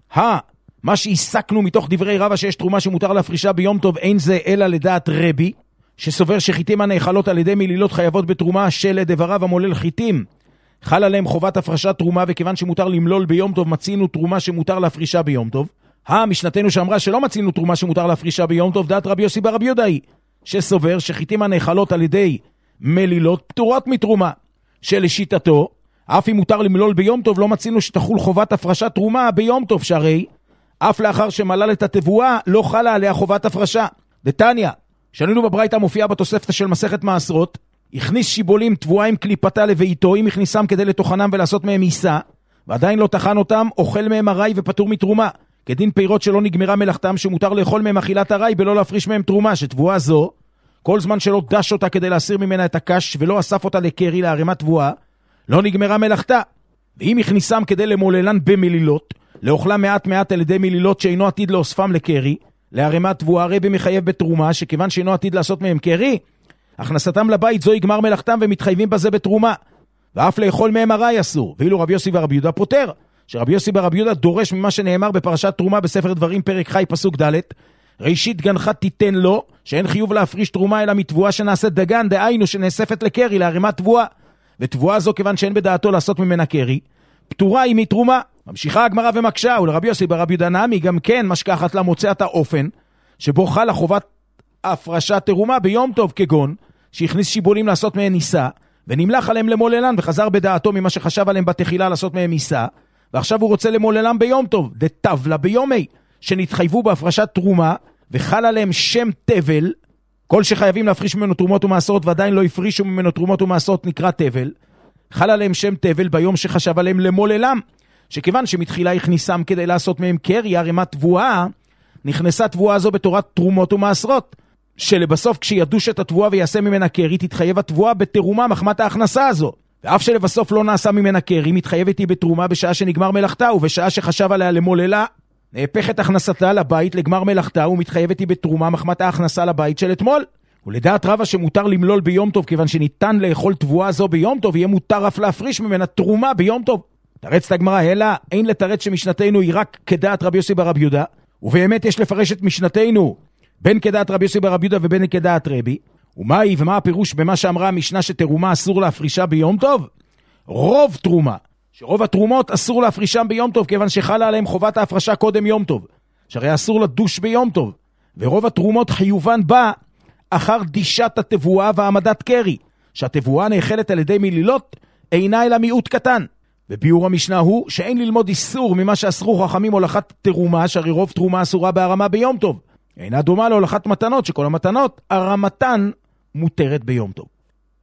מה שהסקנו מתוך דברי רבא שיש תרומה שמותר להפרישה ביום טוב, אין זה אלא לדעת רבי, שסובר שחיטים הנאכלות על ידי מלילות חייבות בתרומה, שלדבריו המולל חיטים חל עליהם חובת הפרשת תרומה, וכיוון שמותר למלול ביום טוב מצינו תרומה שמותר להפרישה ביום טוב. משנתנו שאמרה שלא מצינו תרומה שמותר להפרישה ביום טוב, דעת רבי יוסי ברבי יהודה, שסובר שחיטים הנאכלות על ידי מלילות פטורות מתרומה, שלשיטתו אף אם מותר למלול ביום טוב לא מצינו שתחול חובת הפרשת תרומה ביום טוב, שהרי אף לאחר שמלל את התבואה לא חלה עליה חובת הפרשה. דתניא, שנינו בברייתא מופיעה בתוספתא של מסכת מעשרות, הכניס שיבולים תבואה עם קליפתה לביתו, אם הכניסם כדי לתוכנם ולעשות מהם עיסה, ועדיין לא תחן אותם, אוכל מהם הרי ופטור מתרומה, כדין פירות שלא נגמרה מלאכתם, שמותר לאכול מהם אכילת הרי ולא להפריש מהם תרומה, שתבואה זו, כל זמן שלא דש אותה כדי להסיר ממנה את הקש, ולא אסף אותה לקרי להרימת תבואה, לא נגמרה מלאכתה. ואם הכניסם כדי למוללן במלילות, לאוכלה מעט מעט על ידי מלילות שאינו עתיד לאוספם לקרי, להרימת תבואה, רבי מחייב בתרומה, שכיוון שאינו עתיד לעשות מהם קרי, הכנסתם לבית זו יגמר מלאכתם ומתחייבים בזה בתרומה, ואף לאכול מהם הרי אסור. ואילו רבי יוסי ורבי יהודה פותר, שרבי יוסי ורבי יהודה דורש ממה שנאמר בפרשת תרומה בספר דברים פרק חי פסוק ד', ראשית גנך תיתן לו, שאין חיוב להפריש תרומה אלא מתבואה שנעשית דגן, דהיינו שנאספת לקרי, להרימת תבואה. ותבואה זו, כיוון שאין בדעתו לעשות ממנה קרי, פטורה היא מתרומה. ממשיכה הגמרא ומקשה, ולרבי יוסי ברבי יהודה נמי גם כן משכחת לה מוצאת האופן, שבו חלה חובת הפרשת תרומה ביום טוב, כגון שהכניס שיבולים לעשות מהם ניסה, ונמלח עליהם למוללן, וחזר בדעתו ממה שחשב עליהם בתחילה לעשות מהם ניסה, ועכשיו הוא רוצה למוללם ביום טוב, דתבלה ביומי, שנתחייבו בהפרשת תרומה, וחל עליהם שם תבל, כל שחייבים להפריש ממנו תרומות ומעשרות, ועדיין לא הפרישו ממנו תרומות ומעשרות נקרא תבל, חל עליהם שם תבל ביום שחשב עליהם למוללם, שכיוון שמתחילה הכניסם כדי לעשות מהם קרי, ערימת תבואה, נכנסה תבואה זו בתורת תרומות ומעשרות, שלבסוף כשידוש את התבואה ויעשה ממנה קרי, תתחייב התבואה בתרומה מחמת ההכנסה הזו. ואף שלבסוף לא נעשה ממנה קרי, מתחייבת היא בתרומה בשעה שנגמר מלאכתה, ובשעה שחשב עליה למוללה, נהפכת הכנסתה לבית לגמר מלאכתה, ומתחייבת היא בתרומה מחמת ההכנסה לבית של אתמול. ולדעת רבא שמותר למלול ביום טוב, כיוון שניתן לאכול תבואה זו ביום טוב, יהיה מותר אף להפריש ממנה תרומה ביום טוב. תרץ הגמרא, אלא אין לתרץ שמשנתנו היא רק כדעת רבי יוסי ברבי יהודה, ובאמת יש לפרש את משנתנו בין כדעת רבי יוסי ברבי יהודה ובין כדעת רבי. ומהי ומה הפירוש במה שאמרה המשנה שתרומה אסור להפרישה ביום טוב? רוב תרומה, שרוב התרומות אסור להפרישם ביום טוב, כיוון שחלה עליהם חובת ההפרשה קודם יום טוב, שהרי אסור לדוש ביום טוב, ורוב התרומות חיובן בא אחר דישת התבואה והעמדת קרי, שהתבואה נאכלת על ידי מלילות אינה אלא מיעוט קטן. וביאור המשנה הוא שאין ללמוד איסור ממה שאסרו חכמים הולכת תרומה, שהרי רוב תרומה אסורה בהרמה ביום טוב, אינה דומה להולכת מתנות, שכל המתנות הרמתן מותרת ביום טוב.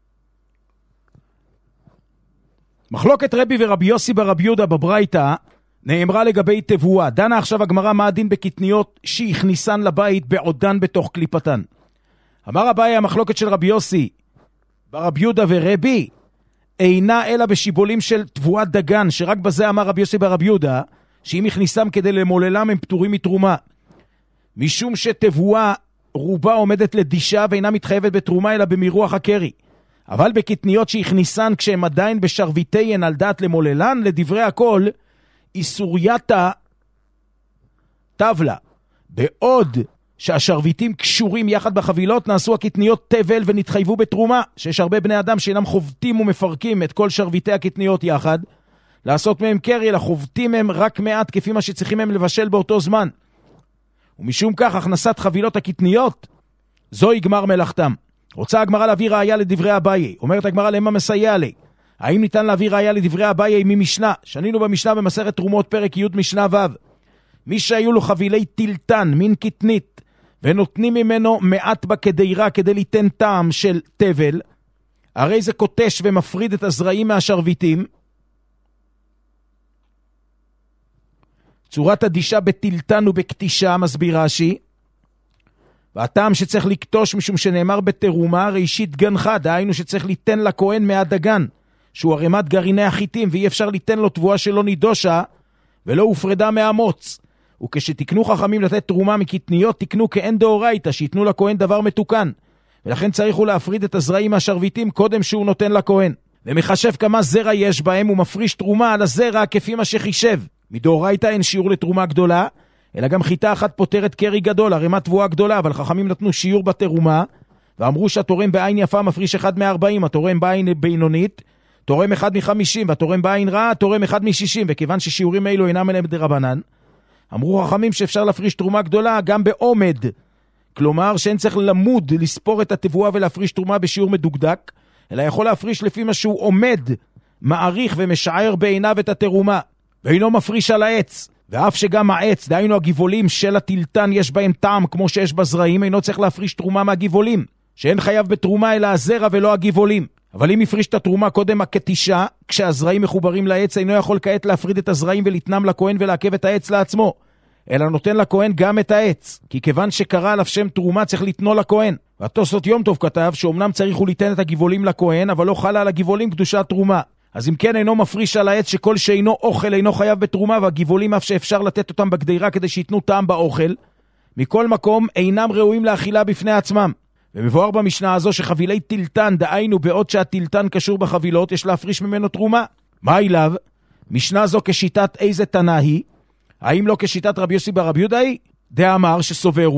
מחלוקת רבי ורבי יוסי ברבי יהודה בברייתא נאמרה לגבי תבואה. דנה עכשיו הגמרא מה הדין בקטניות שהכניסן לבית בעודן בתוך קליפתן. אמר אביי, המחלוקת של רבי יוסי ברבי יהודה ורבי אינה אלא בשיבולים של תבואת דגן, שרק בזה אמר רבי יוסי ברבי יהודה שאם הכניסם כדי למוללם הם פטורים מתרומה, משום שתבואה רובה עומדת לדישה ואינה מתחייבת בתרומה אלא במירוח הקרי. אבל בקטניות שהכניסן כשהם עדיין בשרביטיין על דעת למוללן, לדברי הכל איסורייתא תבלה, בעוד שהשרביטים קשורים יחד בחבילות, נעשו הקטניות תבל ונתחייבו בתרומה, שיש הרבה בני אדם שאינם חובטים ומפרקים את כל שרביטי הקטניות יחד לעשות מהם קרי, אלא חובטים הם רק מעט כפי מה שצריכים הם לבשל באותו זמן, ומשום כך הכנסת חבילות הקטניות זו יגמר מלאכתם. רוצה הגמרא להביא ראיה לדברי אביי. אומרת הגמרא, למה מסייע לי? האם ניתן להביא ראיה לדברי אביי ממשנה? שנינו במשנה במסכת תרומות פרק י' משנה ו'. מי שהיו לו חבילי טילטן מן קטנית ונותנים ממנו מעט בקדירה כדי ליתן טעם של תבל, הרי זה קוטש ומפריד את הזרעים מהשרביטים. צורת הדישה בטילטן ובקטישה, מסביר רש"י, והטעם שצריך לקטוש משום שנאמר בתרומה ראשית גנך, דהיינו שצריך ליתן לכהן מהדגן, שהוא ערימת גרעיני החיטים, ואי אפשר ליתן לו תבואה שלא נידושה ולא הופרדה מהמוץ. וכשתקנו חכמים לתת תרומה מקטניות, תקנו כאין דאורייתא, שיתנו לכהן דבר מתוקן, ולכן צריך הוא להפריד את הזרעים מהשרביטים קודם שהוא נותן לכהן, ומחשב כמה זרע יש בהם, ומפריש תרומה על הזרע כפי מה שחישב. מדאורייתא אין שיעור לתרומה גדולה, אלא גם חיטה אחת פותרת קרי גדול, ערימת תבואה גדולה, אבל חכמים נתנו שיעור בתרומה, ואמרו שהתורם בעין יפה מפריש 1 מ-40, התורם בעין בינונית, תורם 1 מ-50, והתורם בעין רע, תורם 1 מ-60, וכיוון ששיעורים אלו אינם אליהם דרבנן, אמרו חכמים שאפשר להפריש תרומה גדולה גם בעומד, כלומר שאין צריך למוד לספור את התבואה ולהפריש תרומה בשיעור מדוקדק, אלא יכול להפריש לפי מה שהוא עומד, מעריך ומשער בעיניו את התרומה, ואינו מפריש על העץ. ואף שגם העץ, דהיינו הגיבולים של הטילטן, יש בהם טעם כמו שיש בזרעים, אינו צריך להפריש תרומה מהגיבולים, שאין חייב בתרומה אלא הזרע ולא הגיבולים. אבל אם יפריש את התרומה קודם הקטישה, כשהזרעים מחוברים לעץ, אינו יכול כעת להפריד את הזרעים ולתנם לכהן ולעכב את העץ לעצמו, אלא נותן לכהן גם את העץ, כי כיוון שקרא עליו שם תרומה צריך לתנו לכהן. והתוספות יום טוב כתב שאומנם צריך הוא ליתן את הגיבולים לכהן, אבל לא חלה על הגיבולים קדושת תרומה. אז אם כן אינו מפריש על העץ שכל שאינו אוכל אינו חייב בתרומה, והגיבולים אף שאפשר לתת אותם בגדירה כדי שיתנו טעם באוכל, מכל מקום אינם ראויים לאכילה בפני עצמם. ומבואר במשנה הזו שחבילי טילטן, דהיינו בעוד שהטילטן קשור בחבילות, יש להפריש ממנו תרומה. מה אליו? משנה זו כשיטת איזה תנא היא? האם לא כשיטת רבי יוסי ברבי יהודה היא? דאמר שסוברו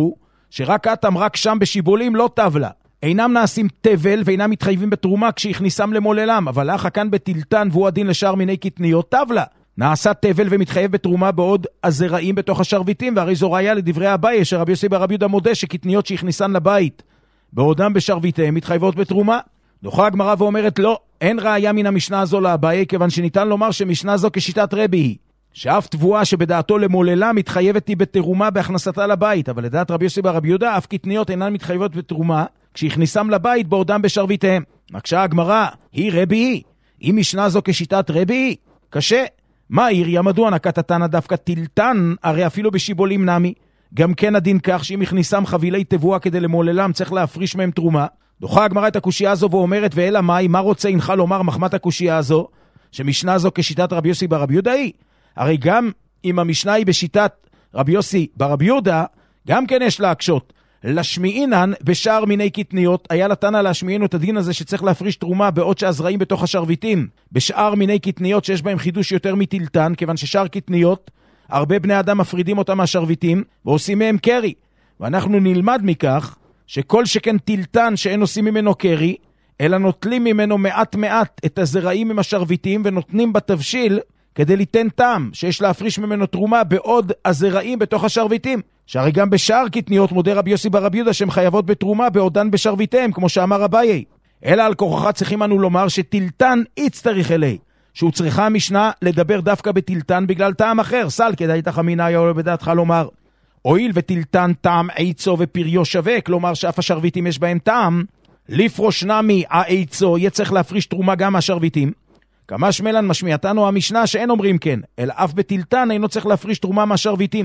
שרק אתם רק שם בשיבולים לא טבלה. אינם נעשים תבל ואינם מתחייבים בתרומה כשהכניסם למוללם, אבל אחא כאן בטלטן והוא הדין לשאר מיני קטניות טבלה. נעשה תבל ומתחייב בתרומה בעוד הזרעים בתוך השרביטים, והרי זו ראיה לדברי אביי שרבי יוסי בר רבי יהודה מודה שקטניות שהכניסן לבית בעודם בשרביטיהם מתחייבות בתרומה. דוחה הגמרא ואומרת לא, אין ראיה מן המשנה הזו לאביי, כיוון שניתן לומר שמשנה זו כשיטת רבי היא, שאף תבואה שבדעתו למוללה מתחייבת היא בתרומה בהכנסתה לבית, אבל לדעת רבי יוסי בר רבי יהודה אף קטניות אינן מתחייבות בתרומה כשהכניסם לבית בעודם בשרביטיהם. מקשה הגמרא, היא רבי היא, אם משנה זו כשיטת רבי היא, קשה. מה עיריה מדוע נקט התנא דווקא טלטן, הרי אפילו בשיבולים נמי, גם כן הדין כך שאם הכניסם חבילי תבואה כדי למוללם צריך להפריש מהם תרומה. דוחה הגמרא את הקושייה הזו ואומרת, ואלא מאי, מה רוצה אינך לומר מחמת הקושייה הזו, שמשנה זו כשיטת רבי יוסי בר רבי יהודה היא? הרי גם אם המשנה היא בשיטת רבי יוסי בר רבי יהודה, גם כן יש להקשות. לשמיעינן בשאר מיני קטניות, היה לתנא להשמיענו את הדין הזה שצריך להפריש תרומה בעוד שהזרעים בתוך השרביטים, בשאר מיני קטניות שיש בהם חידוש יותר מטלטן, כיוון ששאר קטניות, הרבה בני אדם מפרידים אותם מהשרביטים ועושים מהם קרי. ואנחנו נלמד מכך שכל שכן טלטן שאין עושים ממנו קרי, אלא נוטלים ממנו מעט מעט את הזרעים עם השרביטים ונותנים בתבשיל כדי ליתן טעם שיש להפריש ממנו תרומה בעוד הזרעים בתוך השרביטים. שהרי גם בשאר קטניות מודה רבי יוסי בר רבי יהודה שהן חייבות בתרומה בעודן בשרביטיהם, כמו שאמר אביי. אלא על כוחך צריכים אנו לומר שטלטן יצטריך אלי, שהוא צריכה המשנה לדבר דווקא בטלטן בגלל טעם אחר. סל כדאי תחמינה היה בדעתך לומר, הואיל וטלטן טעם עצו ופריו שווה, כלומר שאף השרביטים יש בהם טעם, לפרוש נמי העצו, יהיה צריך להפריש תרומה גם מהשרביטים. כמה שמלן משמיעתנו המשנה שאין אומרים כן, אלא אף בטלטן אינו צריך להפריש תרומה מהשרביטים.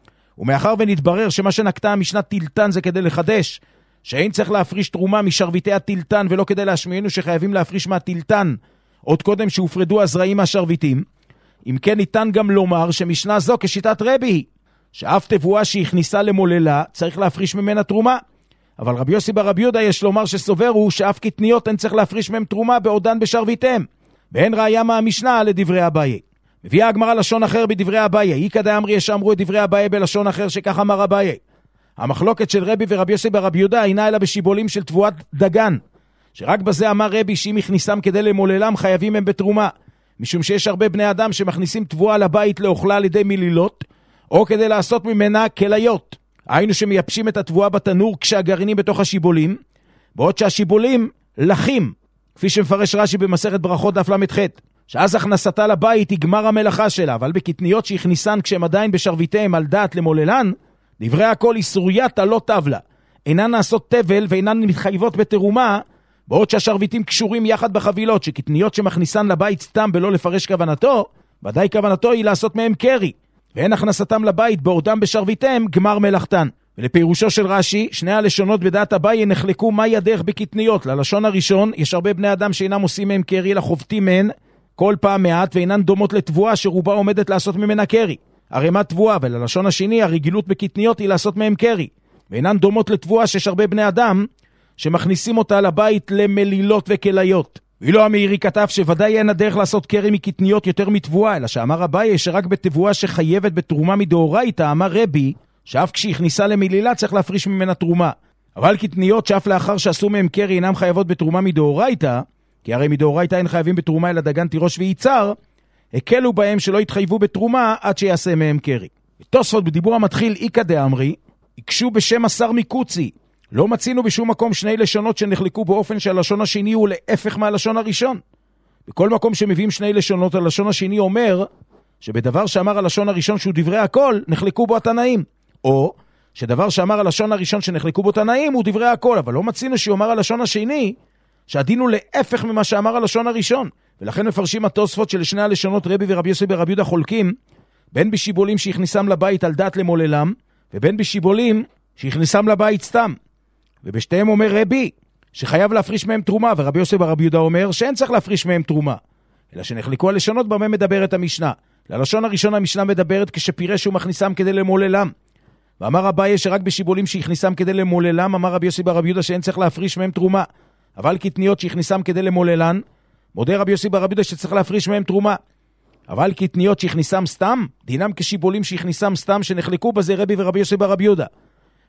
ומאחר ונתברר שמה שנקטה המשנה טלטן זה כדי לחדש, שאין צריך להפריש תרומה משרביטי הטלטן ולא כדי להשמיענו שחייבים להפריש מהטלטן עוד קודם שהופרדו הזרעים מהשרביטים, אם כן ניתן גם לומר שמשנה זו כשיטת רבי היא, שאף תבואה שהכניסה למוללה צריך להפריש ממנה תרומה. אבל רבי יוסי בר רבי יהודה יש לומר שסובר הוא שאף קטניות אין צריך להפריש מהם תרומה בעודן בשרביטיהם, ואין ראיה מהמשנה לדברי אביי. מביאה הגמרא לשון אחר בדברי אביי, איקא דאמרי שאמרו את דברי אביי בלשון אחר שכך אמר אביי. המחלוקת של רבי ורבי יוסי בר רבי יהודה אינה אלא בשיבולים של תבואת דגן, שרק בזה אמר רבי שאם הכניסם כדי למוללם חייבים הם בתרומה, משום שיש הרבה בני אדם שמכניסים תבואה לבית לאוכלה על ידי מילילות, או כדי לעשות ממנה כליות. היינו שמייבשים את התבואה בתנור כשהגרעינים בתוך השיבולים, בעוד שהשיבולים לחים, כפי שמפרש רש"י במסכת ברכות דף ל"ח, שאז הכנסתה לבית היא גמר המלאכה שלה, אבל בקטניות שהכניסן כשהם עדיין בשרביטיהם על דעת למוללן, דברי הכל איסורייתא לא טבלה, אינן נעשות תבל ואינן מתחייבות בתרומה, בעוד שהשרביטים קשורים יחד בחבילות, שקטניות שמכניסן לבית סתם בלא לפרש כוונתו, ודאי כוונתו היא לעשות מהם קרי, ואין הכנסתם לבית בעודם בשרביטיהם גמר מלאכתן. ולפירושו של רש"י, שני הלשונות בדעת אביי נחלקו מהי הדרך בקטניות. ללשון הראשון, יש הרבה בני אדם שאינם עושים מהם קרי, אלא חובטים מהן כל פעם מעט, ואינן דומות לתבואה שרובה עומדת לעשות ממנה קרי, ערימת תבואה. וללשון השני, הרגילות בקטניות היא לעשות מהם קרי, ואינן דומות לתבואה שיש הרבה בני אדם שמכניסים אותה לבית למלילות וכליות. ואילו המאירי כתב שוודאי אין הדרך לעשות קרי מקטניות יותר מתבואה, אלא שאמר אביי שרק בתבואה שחייבת בתרומה מדאורייתא, אמר רבי שאף כשהכניסה למלילה צריך להפריש ממנה תרומה. אבל קטניות שאף לאחר שעשו מהם קרי אינם חייבות בתרומה מדאורייתא, כי הרי מדאורייתא אין חייבים בתרומה אלא דגן תירוש וייצר, הקלו בהם שלא יתחייבו בתרומה עד שיעשה מהם קרי. תוספות בדיבור המתחיל איקא דאמרי, יקשו בשם השר מקוצי, לא מצינו בשום מקום שני לשונות שנחלקו באופן שהלשון השני הוא להפך מהלשון הראשון. בכל מקום שמביאים שני לשונות, הלשון השני אומר שבדבר שאמר הלשון הראשון שהוא דברי הכל, נחלקו בו התנאים. או שדבר שאמר הלשון הראשון שנחלקו בו תנאים הוא דברי הכל, אבל לא מצינו שיאמר הלשון השני שהדין הוא להפך ממה שאמר הלשון הראשון. ולכן מפרשים התוספות שלשני הלשונות רבי ורבי יוסי ברבי יהודה חולקים, בין בשיבולים שהכניסם לבית על דעת למוללם, ובין בשיבולים שהכניסם לבית סתם. ובשתיהם אומר רבי שחייב להפריש מהם תרומה, ורבי יוסי ברבי יהודה אומר שאין צריך להפריש מהם תרומה, אלא שנחלקו הלשונות במה מדברת המשנה. ללשון הראשון המשנה מדברת כשפירש שהוא מכניסם כדי למוללם, ואמר אביי שרק בשיבולים שהכניסם כדי למוללם, אמר רבי יוסי ברבי יהודה שאין צריך להפריש מהם תרומה. אבל קטניות שהכניסם כדי למוללן, מודה רבי יוסי ברבי יהודה שצריך להפריש מהם תרומה. אבל קטניות שהכניסם סתם, דינם כשיבולים שהכניסם סתם, שנחלקו בזה רבי ורבי יוסי ברבי יהודה.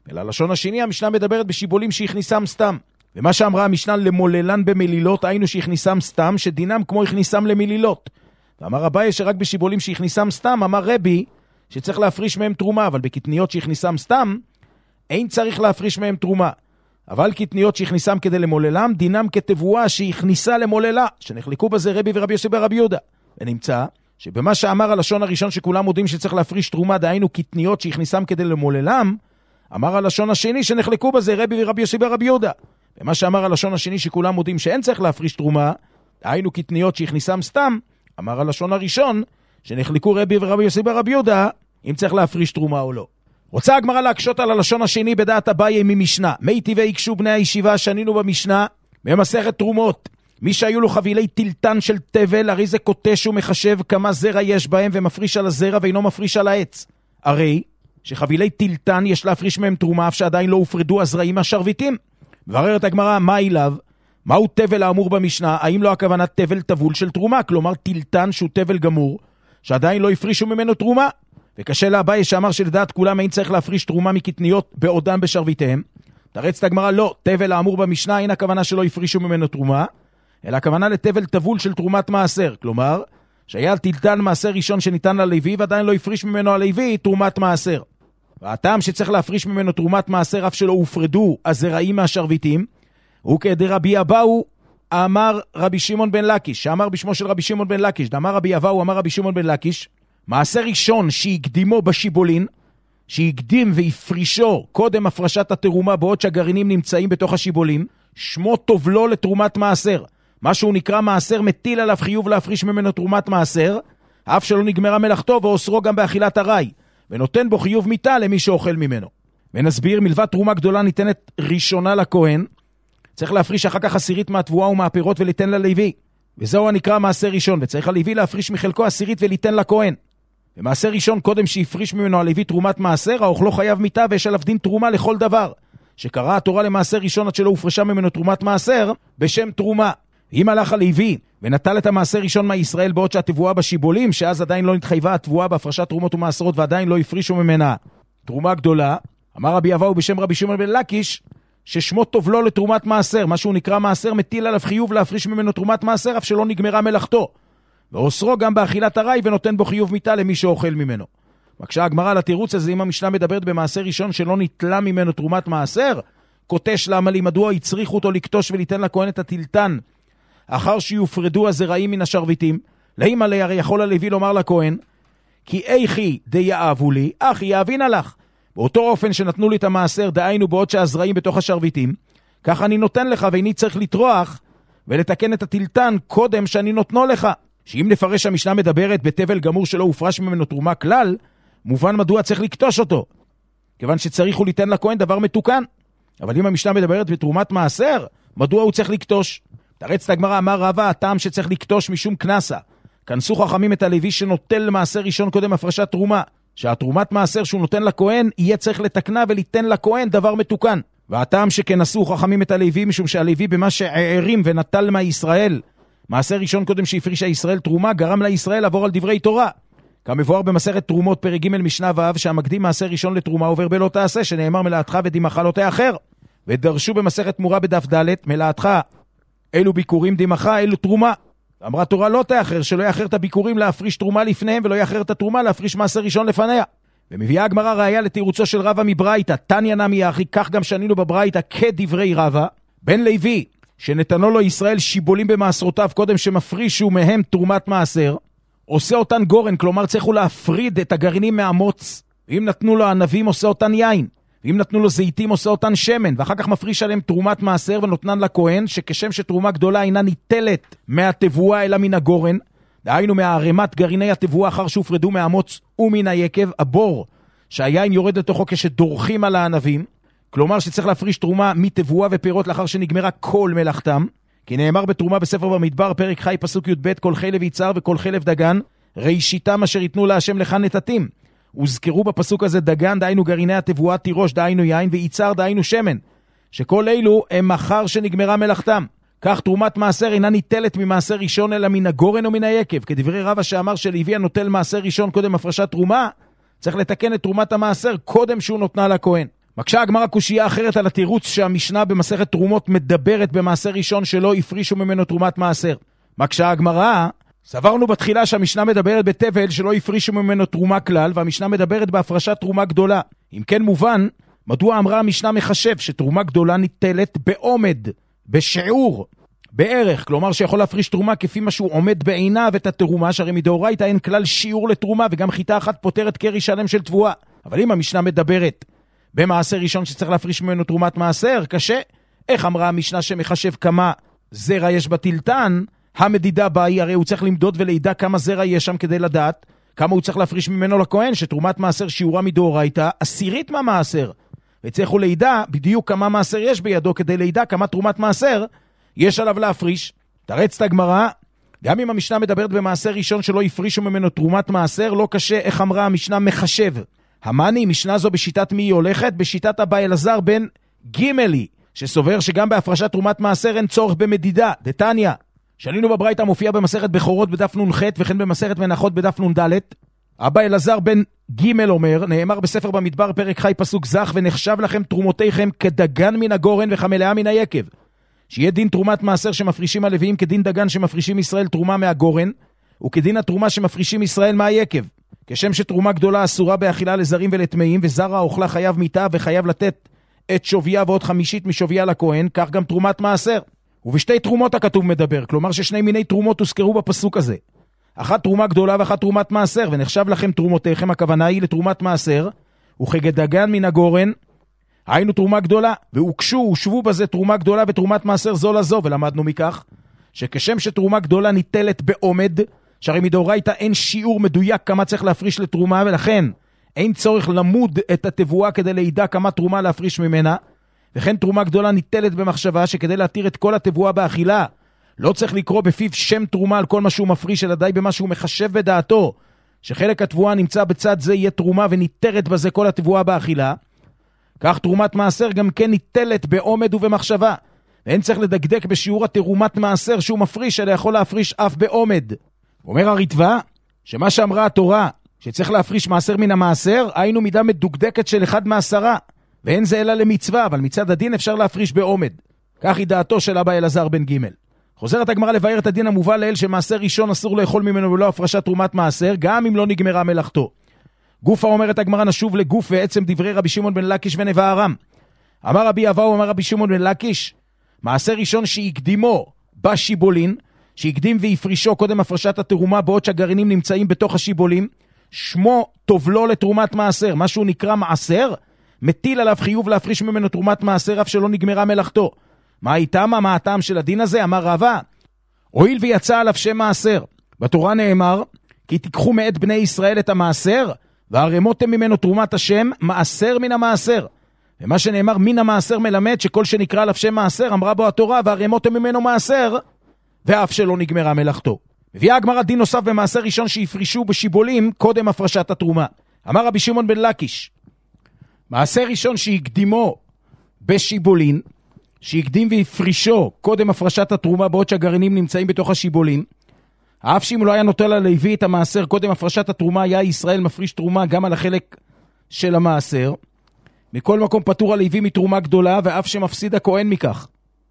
וללשון השני, המשנה מדברת בשיבולים שהכניסם סתם. ומה שאמרה המשנה למוללן במלילות, היינו שהכניסם סתם, שדינם כמו הכניסם למלילות. ואמר אביי שרק בשיבולים שהכניסם סתם, אמר רבי שצריך להפריש מהם תרומה, אבל בקטניות שהכניסם סתם, אין צריך להפריש מהם תרומה. אבל קטניות שהכניסם כדי למוללם, דינם כתבואה שהכניסה למוללה, שנחלקו בזה רבי ורבי יוסי ברבי יהודה. ונמצא שבמה שאמר הלשון הראשון שכולם יודעים שצריך להפריש תרומה, דהיינו קטניות שהכניסם כדי למוללם, אמר הלשון השני שנחלקו בזה רבי ורבי יוסי ברבי יהודה. ומה שאמר הלשון השני שכולם יודעים שאין צריך להפריש תרומה, דהיינו קטניות שהכניסם סתם, אמר הלשון הראשון שנחלקו רבי ורבי יוסי ברבי יהודה, אם צריך להפריש תרומה או לא. רוצה הגמרא להקשות על הלשון השני בדעת אביי ממשנה. מי טבעי יקשו בני הישיבה שנינו במשנה במסכת תרומות. מי שהיו לו חבילי טילטן של תבל, הרי זה קוטש ומחשב כמה זרע יש בהם ומפריש על הזרע ואינו מפריש על העץ. הרי שחבילי טילטן יש להפריש מהם תרומה אף שעדיין לא הופרדו הזרעים מהשרביטים. מבררת הגמרא, מה אליו? מהו תבל האמור במשנה? האם לא הכוונה תבל טבול של תרומה? כלומר טילטן שהוא תבל גמור שעדיין לא הפרישו ממנו תרומה. וקשה לאביי שאמר שלדעת כולם אין צריך להפריש תרומה מקטניות בעודם בשרביטיהם. תרצת הגמרא, לא, תבל האמור במשנה אין הכוונה שלא הפרישו ממנו תרומה, אלא הכוונה לתבל טבול של תרומת מעשר. כלומר, שהיה טילטן מעשר ראשון שניתן ללוי ועדיין לא הפריש ממנו הלוי תרומת מעשר. והטעם שצריך להפריש ממנו תרומת מעשר אף שלא הופרדו הזרעים מהשרביטים, הוא כדרבי אבאו אמר רבי שמעון בן לקיש, שאמר בשמו של רבי שמעון בן לקיש, דאמר רבי אבאו אמר רבי שמעון בן לקיש, מעשר ראשון שהקדימו בשיבולין, שהקדים והפרישו קודם הפרשת התרומה בעוד שהגרעינים נמצאים בתוך השיבולים, שמו טובלו לתרומת מעשר. מה שהוא נקרא מעשר מטיל עליו חיוב להפריש ממנו תרומת מעשר, אף שלא נגמרה מלאכתו ואוסרו גם באכילת הרי, ונותן בו חיוב מיתה למי שאוכל ממנו. ונסביר, מלבד תרומה גדולה ניתנת ראשונה לכהן, צריך להפריש אחר כך עשירית מהתבואה ומהפירות וליתן ללוי. וזהו הנקרא מעשר ראשון, וצריך הלוי להפריש מחלקו עשירית וליתן לכהן. ומעשר ראשון קודם שהפריש ממנו הלוי תרומת מעשר, האוכלו חייב מיתה ויש עליו דין תרומה לכל דבר. שקרא התורה למעשר ראשון עד שלא הופרשה ממנו תרומת מעשר בשם תרומה. אם הלך הלוי ונטל את המעשר ראשון מהישראל בעוד שהתבואה בשיבולים, שאז עדיין לא נתחייבה התבואה בהפרשת תרומות ומעשרות ועדיין לא הפרישו ממנה תרומה גדולה, אמר רבי אבאו בשם רבי שמעון בן לקיש ששמו טובלו לתרומת מעשר, מה שהוא נקרא מעשר מטיל עליו חיוב להפריש ממנו תרומת מעשר אף שלא נגמרה מלאכתו, ואוסרו גם באכילת הרי ונותן בו חיוב מיתה למי שאוכל ממנו. בבקשה הגמרא על התירוץ הזה, אם המשנה מדברת במעשר ראשון שלא נטלה ממנו תרומת מעשר, קוטש לעמלי מדוע הצריכו אותו לקטוש וליתן לכהן את הטילטן אחר שיופרדו הזרעים מן השרביטים. לאם עלי הרי יכול הלוי לומר לכהן כי איכי דיעבו לי אחי יאבינה לך, באותו אופן שנתנו לי את המעשר דהיינו בעוד שהזרעים בתוך השרביטים, כך אני נותן לך ואיני צריך לטרוח ולתקן את הטילטן קודם שאני נותנו לך. שאם נפרש המשנה מדברת בתבל גמור שלא הופרש ממנו תרומה כלל, מובן מדוע צריך לקטוש אותו, כיוון שצריך הוא ליתן לכהן דבר מתוקן. אבל אם המשנה מדברת בתרומת מעשר, מדוע הוא צריך לקטוש? תרץ את הגמרא, אמר רבא, הטעם שצריך לקטוש משום כנסה. כנסו חכמים את הלוי שנוטל מעשר ראשון קודם הפרשת תרומה, שהתרומת מעשר שהוא נותן לכהן יהיה צריך לתקנה וליתן לכהן דבר מתוקן. והטעם שכנסו חכמים את הלוי משום שהלוי במה שערים ונטל מהישראל מעשר ראשון קודם שהפריש הישראל תרומה, גרם לישראל לעבור על דברי תורה. כמבואר במסכת תרומות פרק ג' משנה ו' שהמקדים מעשר ראשון לתרומה עובר בלא תעשה, שנאמר מלאתך ודימך לא תאחר. ודרשו במסכת תמורה בדף ד' מלאתך אלו ביקורים דימך אלו תרומה. אמרה תורה לא תאחר, שלא יאחר את הביקורים להפריש תרומה לפניהם ולא יאחר את התרומה להפריש מעשר ראשון לפניה. ומביאה הגמרא ראיה לתירוצו של רבא מברייתא, תניא נמי אחי, כך גם שנינו בברייתא כדברי רבא, בן לוי שנתנו לו ישראל שיבולים במעשרותיו קודם שמפרישו מהם תרומת מעשר, עושה אותן גורן, כלומר צריכו להפריד את הגרעינים מהמוץ, ואם נתנו לו ענבים עושה אותן יין, ואם נתנו לו זיתים עושה אותן שמן, ואחר כך מפריש עליהם תרומת מעשר ונותנן לכהן, שכשם שתרומה גדולה אינה ניטלת מהתבואה אלא מן הגורן, דהיינו מהערמת גרעיני התבואה אחר שהופרדו מהמוץ ומן היקב, הבור שהיין יורד לתוכו כשדורכים על הענבים, כלומר שצריך להפריש תרומה מתבואה ופירות לאחר שנגמרה כל מלאכתם, כי נאמר בתרומה בספר במדבר פרק חי פסוק י"ב כל חלב יצהר וכל חלב דגן ראשיתם אשר יתנו להשם לך נתתים. הוזכרו בפסוק הזה דגן דהיינו גרעיני התבואה, תירוש דהיינו יין ויצהר דהיינו שמן, שכל אלו הם אחר שנגמרה מלאכתם. כך תרומת מעשר אינה ניטלת ממעשר ראשון אלא מן הגורן או מן היקב, כדברי רבא שאמר שלוי הנוטל מעשר ראשון קודם הפרשת תרומה צריך לתקן את תרומת המעשר קודם שהוא נותנה לכהן. מקשה הגמרא קושייה אחרת על התירוץ שהמשנה במסכת תרומות מדברת במעשר ראשון שלא הפרישו ממנו תרומת מעשר. מקשה הגמרא, סברנו בתחילה שהמשנה מדברת בתבל שלא הפרישו ממנו תרומה כלל, והמשנה מדברת בהפרשת תרומה גדולה. אם כן מובן, מדוע אמרה המשנה מחשב שתרומה גדולה ניטלת בעומד, בשיעור, בערך, כלומר שיכול להפריש תרומה כפי מה שהוא עומד בעיניו את התרומה, שהרי מדאורייתא אין כלל שיעור לתרומה, וגם חיטה אחת פותרת קרי שלם של תבואה. אבל אם המשנה מדברת במעשר ראשון שצריך להפריש ממנו תרומת מעשר, קשה. איך אמרה המשנה שמחשב כמה זרע יש בטלטן? המדידה בה היא, הרי הוא צריך למדוד ולידע כמה זרע יש שם כדי לדעת כמה הוא צריך להפריש ממנו לכהן, שתרומת מעשר שיעורה מדאורייתא 10 מהמעשר. וצריכו לידע בדיוק כמה מעשר יש בידו כדי לידע כמה תרומת מעשר יש עליו להפריש. תרץ את הגמרא, גם אם המשנה מדברת במעשר ראשון שלא הפרישו ממנו תרומת מעשר, לא קשה. איך אמרה המשנה מחשב? המני, משנה זו בשיטת מי היא הולכת? בשיטת אבא אלעזר בן גימלי, שסובר שגם בהפרשת תרומת מעשר אין צורך במדידה. דתניא, שנינו בברייתא מופיע במסכת בכורות בדף נ"ח וכן במסכת מנחות בדף נ"ד. אבא אלעזר בן גימל אומר, נאמר בספר במדבר פרק חי פסוק זך, ונחשב לכם תרומותיכם כדגן מן הגורן וכמלאה מן היקב. שיהיה דין תרומת מעשר שמפרישים הלוויים כדין דגן שמפרישים ישראל תרומה מהגורן, וכדין התרומה שמפרישים ישראל מהיקב. כשם שתרומה גדולה אסורה באכילה לזרים ולטמאים, וזרע האוכלה חייב מיתה וחייב לתת את שוויה ועוד 1/5 משוויה לכהן, כך גם תרומת מעשר. ובשתי תרומות הכתוב מדבר, כלומר ששני מיני תרומות הוזכרו בפסוק הזה. אחת תרומה גדולה ואחת תרומת מעשר, ונחשב לכם תרומותיכם, הכוונה היא לתרומת מעשר, וכגדגן מן הגורן, היינו תרומה גדולה, הושבו בזה תרומה גדולה ותרומת מעשר זו לזו, ולמדנו מכך, שכשם שתרומה גדולה ניטלת בעומד, שהרי מדאורייתא אין שיעור מדויק כמה צריך להפריש לתרומה, ולכן אין צורך למוד את התבואה כדי לידע כמה תרומה להפריש ממנה, וכן תרומה גדולה ניטלת במחשבה שכדי להתיר את כל התבואה באכילה, לא צריך לקרוא בפיו שם תרומה על כל מה שהוא מפריש, אלא די במה שהוא מחשב בדעתו, שחלק התבואה נמצא בצד זה יהיה תרומה וניטרת בזה כל התבואה באכילה. כך תרומת מעשר גם כן ניטלת בעומד ובמחשבה, ואין צריך לדקדק בשיעור התרומת מעשר שהוא מפריש, אלא יכול להפריש אף בעומד. אומר הרטב"א, שמה שאמרה התורה, שצריך להפריש מעשר מן המעשר, היינו מידה מדוקדקת של 1/10, ואין זה אלא למצווה, אבל מצד הדין אפשר להפריש בעומד. כך היא דעתו של אבא אלעזר בן גימל. חוזרת הגמרא לבאר את הדין המובא לאל שמעשר ראשון אסור לאכול ממנו ולא הפרשת תרומת מעשר, גם אם לא נגמרה מלאכתו. גופה אומרת הגמרא, נשוב לגוף ועצם דברי רבי שמעון בן לקיש ונבע ארם. אמר רבי אבאו, אמר רבי שמעון בן לקיש, מעשר ראשון שיקדימו בשיבולין, שיקדים ויפרישו קודם הפרשת התרומה בעוד שהגרעינים נמצאים בתוך השיבולים, שמו טובלו לתרומת מעשר. מה שהוא נקרא מעשר, מטיל עליו חיוב להפריש ממנו תרומת מעשר אף שלא נגמרה מלאכתו. מה איתם? מה הטעם של הדין הזה? אמר רבא, הואיל ויצא עליו שם מעשר. בתורה נאמר, כי תיקחו מאת בני ישראל את המעשר, והרמותם ממנו תרומת השם, מעשר מן המעשר. ומה שנאמר מן המעשר מלמד שכל שנקרא עליו שם מעשר, אמרה בו התורה, והרמותם ממנו מעשר, ואף שלא נגמרה מלאכתו. מביאה הגמרא דין נוסף במעשר ראשון שיפרישו בשיבולים קודם הפרשת התרומה. אמר רבי שמעון בן לקיש, מעשר ראשון שיקדימו בשיבולין, שיקדים ויפרישו קודם הפרשת התרומה בעוד שהגרעינים נמצאים בתוך השיבולים, אף שאם לא היה נוטל הלוי את המעשר קודם הפרשת התרומה, היה ישראל מפריש תרומה גם על החלק של המעשר. מכל מקום פטור הלוי מתרומה גדולה, ואף שמפסיד הכהן מכך.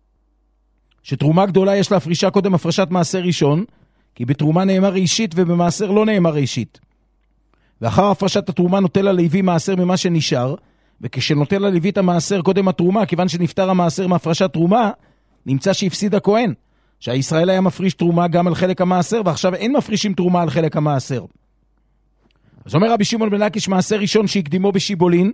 שתרומה גדולה יש להפרישה קודם הפרשת מעשר ראשון, כי בתרומה נאמר אישית ובמעשר לא נאמר אישית. ואחר הפרשת התרומה נוטל הלוי מעשר ממה שנשאר, וכשנוטל הלוי את המעשר קודם התרומה, כיוון שנפטר המעשר מהפרשת תרומה, נמצא שהפסיד הכהן. שהישראל היה מפריש תרומה גם על חלק המעשר, ועכשיו אין מפרישים תרומה על חלק המעשר. אז אומר רבי שמעון בן לקיש, מעשר ראשון שיקדימו בשיבולין,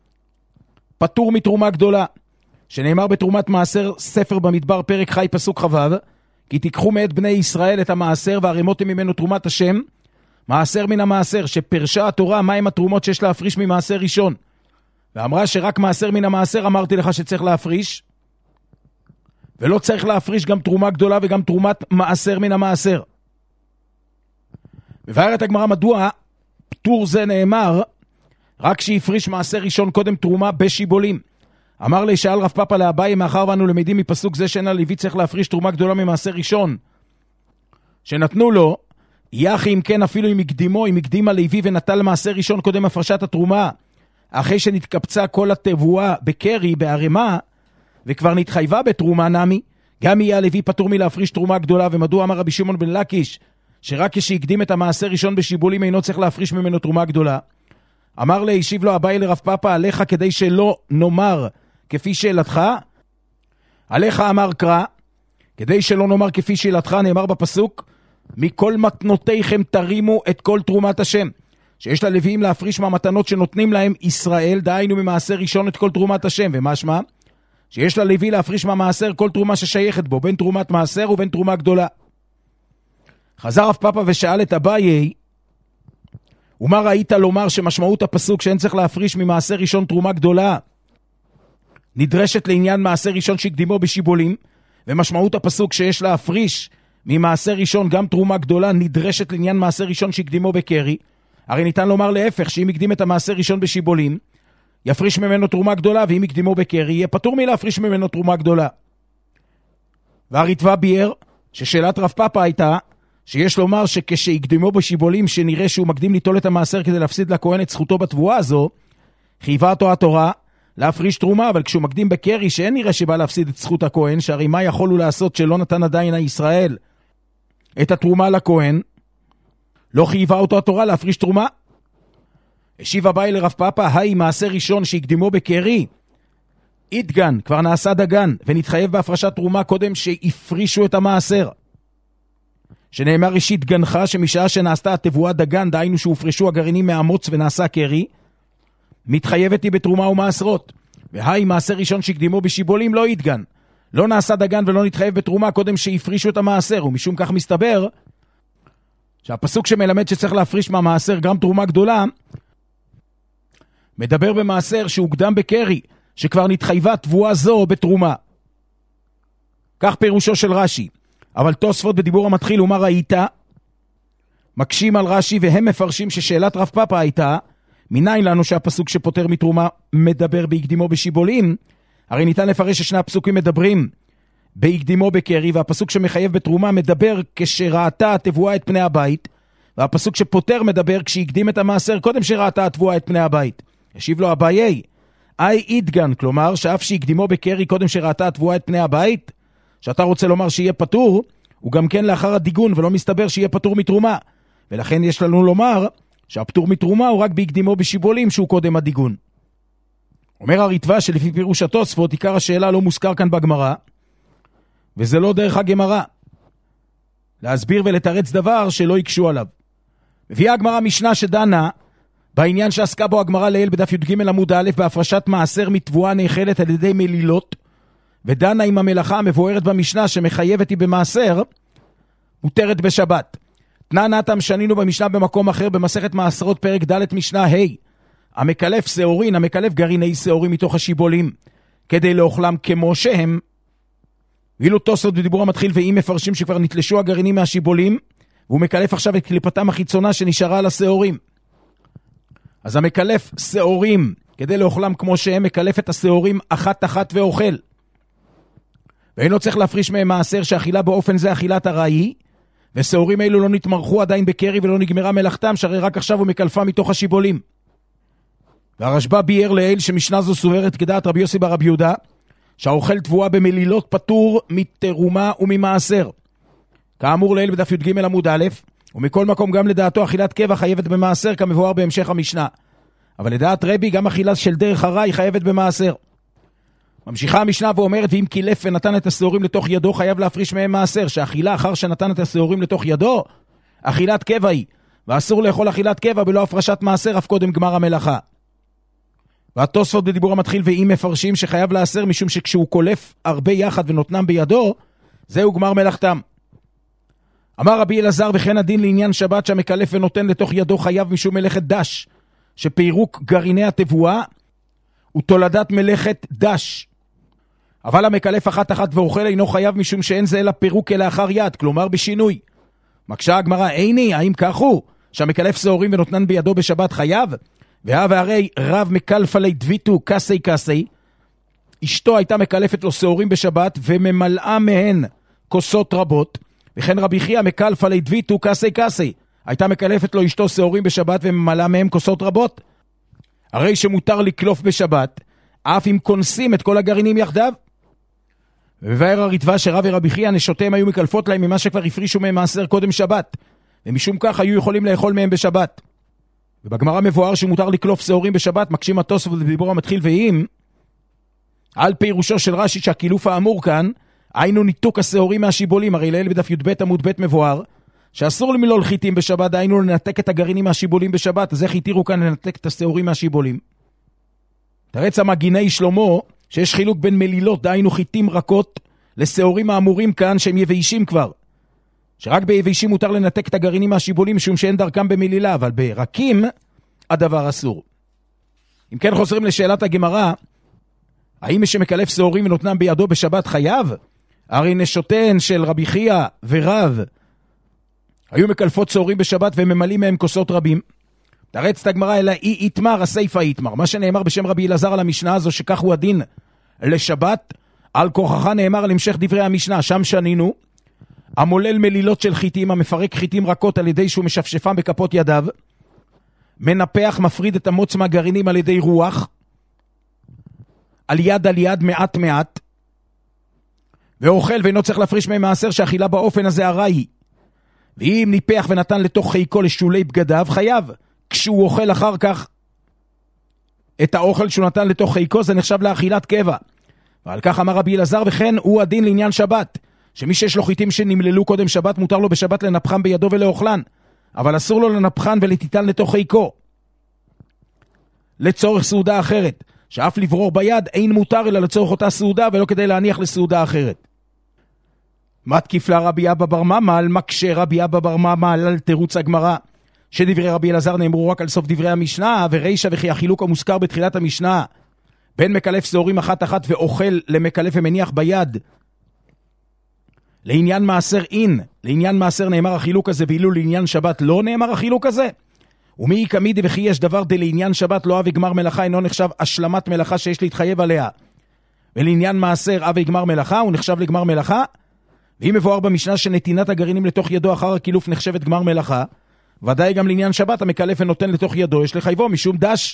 פטור מתרומה גדולה, שנאמר בתרומת מעשר ספר במדבר פרק חי פסוק חבב, כי תיקחו מאת בני ישראל את המעשר והרמותם ממנו תרומת השם, מעשר מן המעשר, שפרשה התורה מהם התרומות שיש להפריש ממעשר ראשון. ואמרה שרק מעשר מן המעשר אמרתי לך שצריך להפריש, ולא צריך להפריש גם תרומה גדולה וגם תרומת מעשר מן המעשר. מבארת הגמרא מדוע פטור זה נאמר רק שיפריש מעשר ראשון קודם תרומה בשיבולים. אמר לי, שאל רב פאפא לאביי, מאחר ואנו למדים מפסוק זה שאין הלוי צריך להפריש תרומה גדולה ממעשר ראשון שנתנו לו, יחי אם כן אפילו אם הקדים הלוי ונטל מעשר ראשון קודם הפרשת התרומה, אחרי שנתקבצה כל התבואה בקרי, בערימה, וכבר נתחייבה בתרומה נמי, גם יהיה הלוי פטור מלהפריש תרומה גדולה. ומדוע אמר רבי שמעון בן לקיש, שרק כשהקדים את המעשר ראשון בשיבולים אינו צריך להפריש ממנו תרומה גדולה? אמר לה, השיב לו אביי לרב פאפא, עליך כדי שלא נאמר כפי שאלתך, עליך אמר קרא, כדי שלא נאמר כפי שאלתך, נאמר בפסוק, מכל מתנותיכם תרימו את כל תרומת השם. שיש ללוויים להפריש מהמתנות שנותנים להם ישראל, דהיינו ממעשר ראשון את כל תרומת השם. ומה שמה? שיש ללוי להפריש מהמעשר כל תרומה ששייכת בו, בין תרומת מעשר ובין תרומה גדולה. חזר רב פאפא ושאל את אביי, ומה ראית לומר שמשמעות הפסוק שאין צריך להפריש ממעשר ראשון תרומה גדולה נדרשת לעניין מעשר ראשון שהקדימו בשיבולים, ומשמעות הפסוק שיש להפריש ממעשר ראשון גם תרומה גדולה נדרשת לעניין מעשר ראשון שהקדימו בקרי? הרי ניתן לומר להפך, שאם הקדים את המעשר ראשון בשיבולים יפריש ממנו תרומה גדולה, ואם הקדימו בקרי יהיה פטור מלהפריש ממנו תרומה גדולה. והריטב"א ביאר ששאלת רב פאפא הייתה שיש לומר שכשהקדימו בשיבולים שנראה שהוא מקדים ליטול את המעשר כדי להפסיד לכהן את זכותו בתבואה הזו, חייבה אותו התורה להפריש תרומה, אבל כשהוא מקדים בקרי שאין נראה שבא להפסיד את זכות הכהן, שהרי מה יכול הוא לעשות שלא נתן עדיין הישראל את התרומה לכהן, לא חייבה אותו התורה להפריש תרומה. השיב אביי לרב פאפא, היי מעשר ראשון שהקדימו בקרי איתגן, כבר נעשה דגן, ונתחייב בהפרשת תרומה קודם שהפרישו את המעשר, שנאמר ראשית גנך, שמשעה שנעשתה התבואה דגן, דהיינו שהופרשו הגרעינים מהמוץ ונעשה קרי, מתחייבת היא בתרומה ומעשרות. והי מעשר ראשון שהקדימו בשיבולים לא איתגן, לא נעשה דגן ולא נתחייב בתרומה קודם שהפרישו את המעשר. ומשום כך מסתבר שהפסוק שמלמד שצריך להפריש מהמעשר גם תרומה גדולה מדבר במעשר שהוקדם בקרי, שכבר נתחייבה תבואה זו בתרומה. כך פירושו של רש"י. אבל תוספות בדיבור המתחיל ומה ראית מקשים על רש"י, והם מפרשים ששאלת רב פאפא הייתה, מניין לנו שהפסוק שפותר מתרומה מדבר בהקדימו בשיבולים? הרי ניתן לפרש ששני הפסוקים מדברים בהקדימו בקרי, והפסוק שמחייב בתרומה מדבר כשראתה התבואה את פני הבית, והפסוק שפותר מדבר כשהקדים את המעשר קודם שראתה התבואה את פני הבית. השיב לו אביי, איתגן, כלומר שאף שהקדימו בקרי קודם שראתה התבואה את פני הבית, שאתה רוצה לומר שיהיה פטור, הוא גם כן לאחר הדיגון, ולא מסתבר שיהיה פטור מתרומה. ולכן יש לנו לומר שהפטור מתרומה הוא רק בהקדימו בשיבולים שהוא קודם הדיגון. אומר הריטב"א שלפי פירוש התוספות, עיקר השאלה לא מוזכר כאן בגמרא, וזה לא דרך הגמרא להסביר ולתרץ דבר שלא יקשו עליו. מביאה הגמרא משנה שדנה בעניין שעסקה בו הגמרא לעיל בדף י"ג עמוד א' בהפרשת מעשר מתבואה נאכלת על ידי מלילות, ודנה עם המלאכה המבוארת במשנה שמחייבת היא במעשר מותרת בשבת. תנא שנינו במשנה במקום אחר במסכת מעשרות פרק ד' משנה ה', המקלף שעורין, המקלף גרעיני שעורים מתוך השיבולים כדי לאוכלם כמו שהם, ואילו תוספות בדיבור המתחיל ואם מפרשים שכבר נתלשו הגרעינים מהשיבולים והוא מקלף עכשיו את קליפתם החיצונה שנשארה על השעורים. אז המקלף שעורים כדי לאוכלם כמו שהם מקלף את השעורים אחת אחת ואוכל, ואינו צריך להפריש מהם מעשר שאכילה באופן זה אכילת הראי, ושעורים אלו לא נתמרחו עדיין בקרי ולא נגמרה מלאכתם, שהרי רק עכשיו הוא מקלפה מתוך השיבולים. והרשב"א ביאר לעיל שמשנה זו סוברת כדעת רבי יוסי בר רבי יהודה, שהאוכל תבואה במלילות פטור מתרומה וממעשר. כאמור לעיל בדף י"ג עמוד א', ומכל מקום גם לדעתו אכילת קבע חייבת במעשר כמבואר בהמשך המשנה. אבל לדעת רבי גם אכילה של דרך הראי חייבת במעשר. ממשיכה המשנה ואומרת, ואם קילף ונתן את השעורים לתוך ידו חייב להפריש מהם מעשר, שאכילה אחר שנתן את השעורים לתוך ידו אכילת קבע היא, ואסור לאכול אכילת קבע בלא הפרשת מעשר אף קודם גמר המלאכה. והתוספות בדיבור המתחיל ואם מפרשים שחייב לעשר משום שכשהוא קולף הרבה יחד ונותנם בידו זהו גמר מלאכתם. אמר רבי אלעזר וכן הדין לעניין שבת שהמקלף ונותן לתוך ידו חייב משום מלאכת דש, שפירוק גרעיני התבואה הוא תולדת מלאכת דש. אבל המקלף אחת אחת ואוכל אינו חייב משום שאין זה אלא פירוק כלאחר יד, כלומר בשינוי. מקשה הגמרא, איני, האם כך הוא שהמקלף שעורים ונותנן בידו בשבת חייב? והרי רב מקלפה לי דביתו קסי קסי, אשתו הייתה מקלפת לו שעורים בשבת וממלאה מהן כוסות רבות, וכן רבי חייא מקלפה לי דביתו קסי קסי, הייתה מקלפת לו אשתו שעורים בשבת וממלאה מהם כוסות רבות. הרי שמותר לקלוף בשבת, אף אם כונסים את כל הגרעינים יחדיו. ובבאר הרדווה שרב ורבי חייא נשותיהם היו מקלפות להם ממה שכבר הפרישו מהם מעשר קודם שבת, ומשום כך היו יכולים לאכול מהם בשבת. ובגמרא מבואר שמותר לקלוף שעורים בשבת, מקשים התוספות בדיבור המתחיל ואם, על פירושו של רש"י שהקילוף האמור כאן, היינו ניתוק השעורים מהשיבולים, הרי לאל בדף י"ב עמוד ב' מבואר, שאסור למלול חיטים בשבת, היינו לנתק את הגרעינים מהשיבולים בשבת, אז איך התירו כאן לנתק את השעורים מהשיבולים? תרץ המגיני שלמה, שיש חילוק בין מלילות, דהיינו חיטים רכות, לשעורים האמורים כאן שהם יביישים כבר. שרק ביביישים מותר לנתק את הגרעינים מהשיבולים, משום שאין דרכם במלילה, אבל ברקים הדבר אסור. אם כן חוזרים לשאלת הגמרא, האם מי שמקלף שעורים ונותנם בידו בשבת חייב? הרי נשותיהן של רבי חייא ורב היו מקלפות שעורים בשבת וממלאים מהם כוסות רבים. תרץ את הגמרא אלא אי איתמר, הסייפה איתמר. מה שנאמר בשם רבי אלעזר על המשנה הזו שכך הוא הדין לשבת, על כוחך נאמר על המשך דברי המשנה, שם שנינו, המולל מלילות של חיטים, המפרק חיטים רכות על ידי שהוא משפשפם בכפות ידיו, מנפח מפריד את המוץ מהגרעינים על ידי רוח, על יד מעט מעט, ואוכל ואינו צריך להפריש מהם מעשר שאכילה באופן הזה הרע היא. ואם ניפח ונתן לתוך חיקו לשולי בגדיו, חייב. כשהוא אוכל אחר כך את האוכל שהוא נתן לתוך חיקו, זה נחשב לאכילת קבע. ועל כך אמר רבי אלעזר, וכן הוא הדין לעניין שבת, שמי שיש לו חיטים שנמללו קודם שבת, מותר לו בשבת לנפחם בידו ולאוכלן, אבל אסור לו לנפחן ולתיתן לתוך חיקו. לצורך סעודה אחרת, שאף לברור ביד אין מותר אלא לצורך אותה סעודה, ולא כדי להניח לסעודה אחרת. מתקיף לה רבי אבא בר ממל, מקשה רבי אבא בר ממל על תירוץ הגמרא, שדברי רבי אלעזר נאמרו רק על סוף דברי המשנה, ורישא וכי החילוק המוזכר בתחילת המשנה, בין מקלף שעורים אחת ואוכל למקלף ומניח ביד, לעניין מעשר אין, לעניין מעשר נאמר החילוק הזה, ואילו לעניין שבת לא נאמר החילוק הזה. ומי כמידי וכי יש דבר לעניין שבת לא אבי גמר מלאכה, אינו נחשב השלמת מלאכה שיש להתחייב עליה. ולעניין מעשר אבי גמר מלאכה, הוא נחשב לגמר מלאכה. ואם מבואר במשנה שנתינת הגרעינים לתוך ידו אחר הקילוף נחשבת גמר מלאכה, ודאי גם לעניין שבת המקלף ונותן לתוך ידו יש לחייבו משום דש.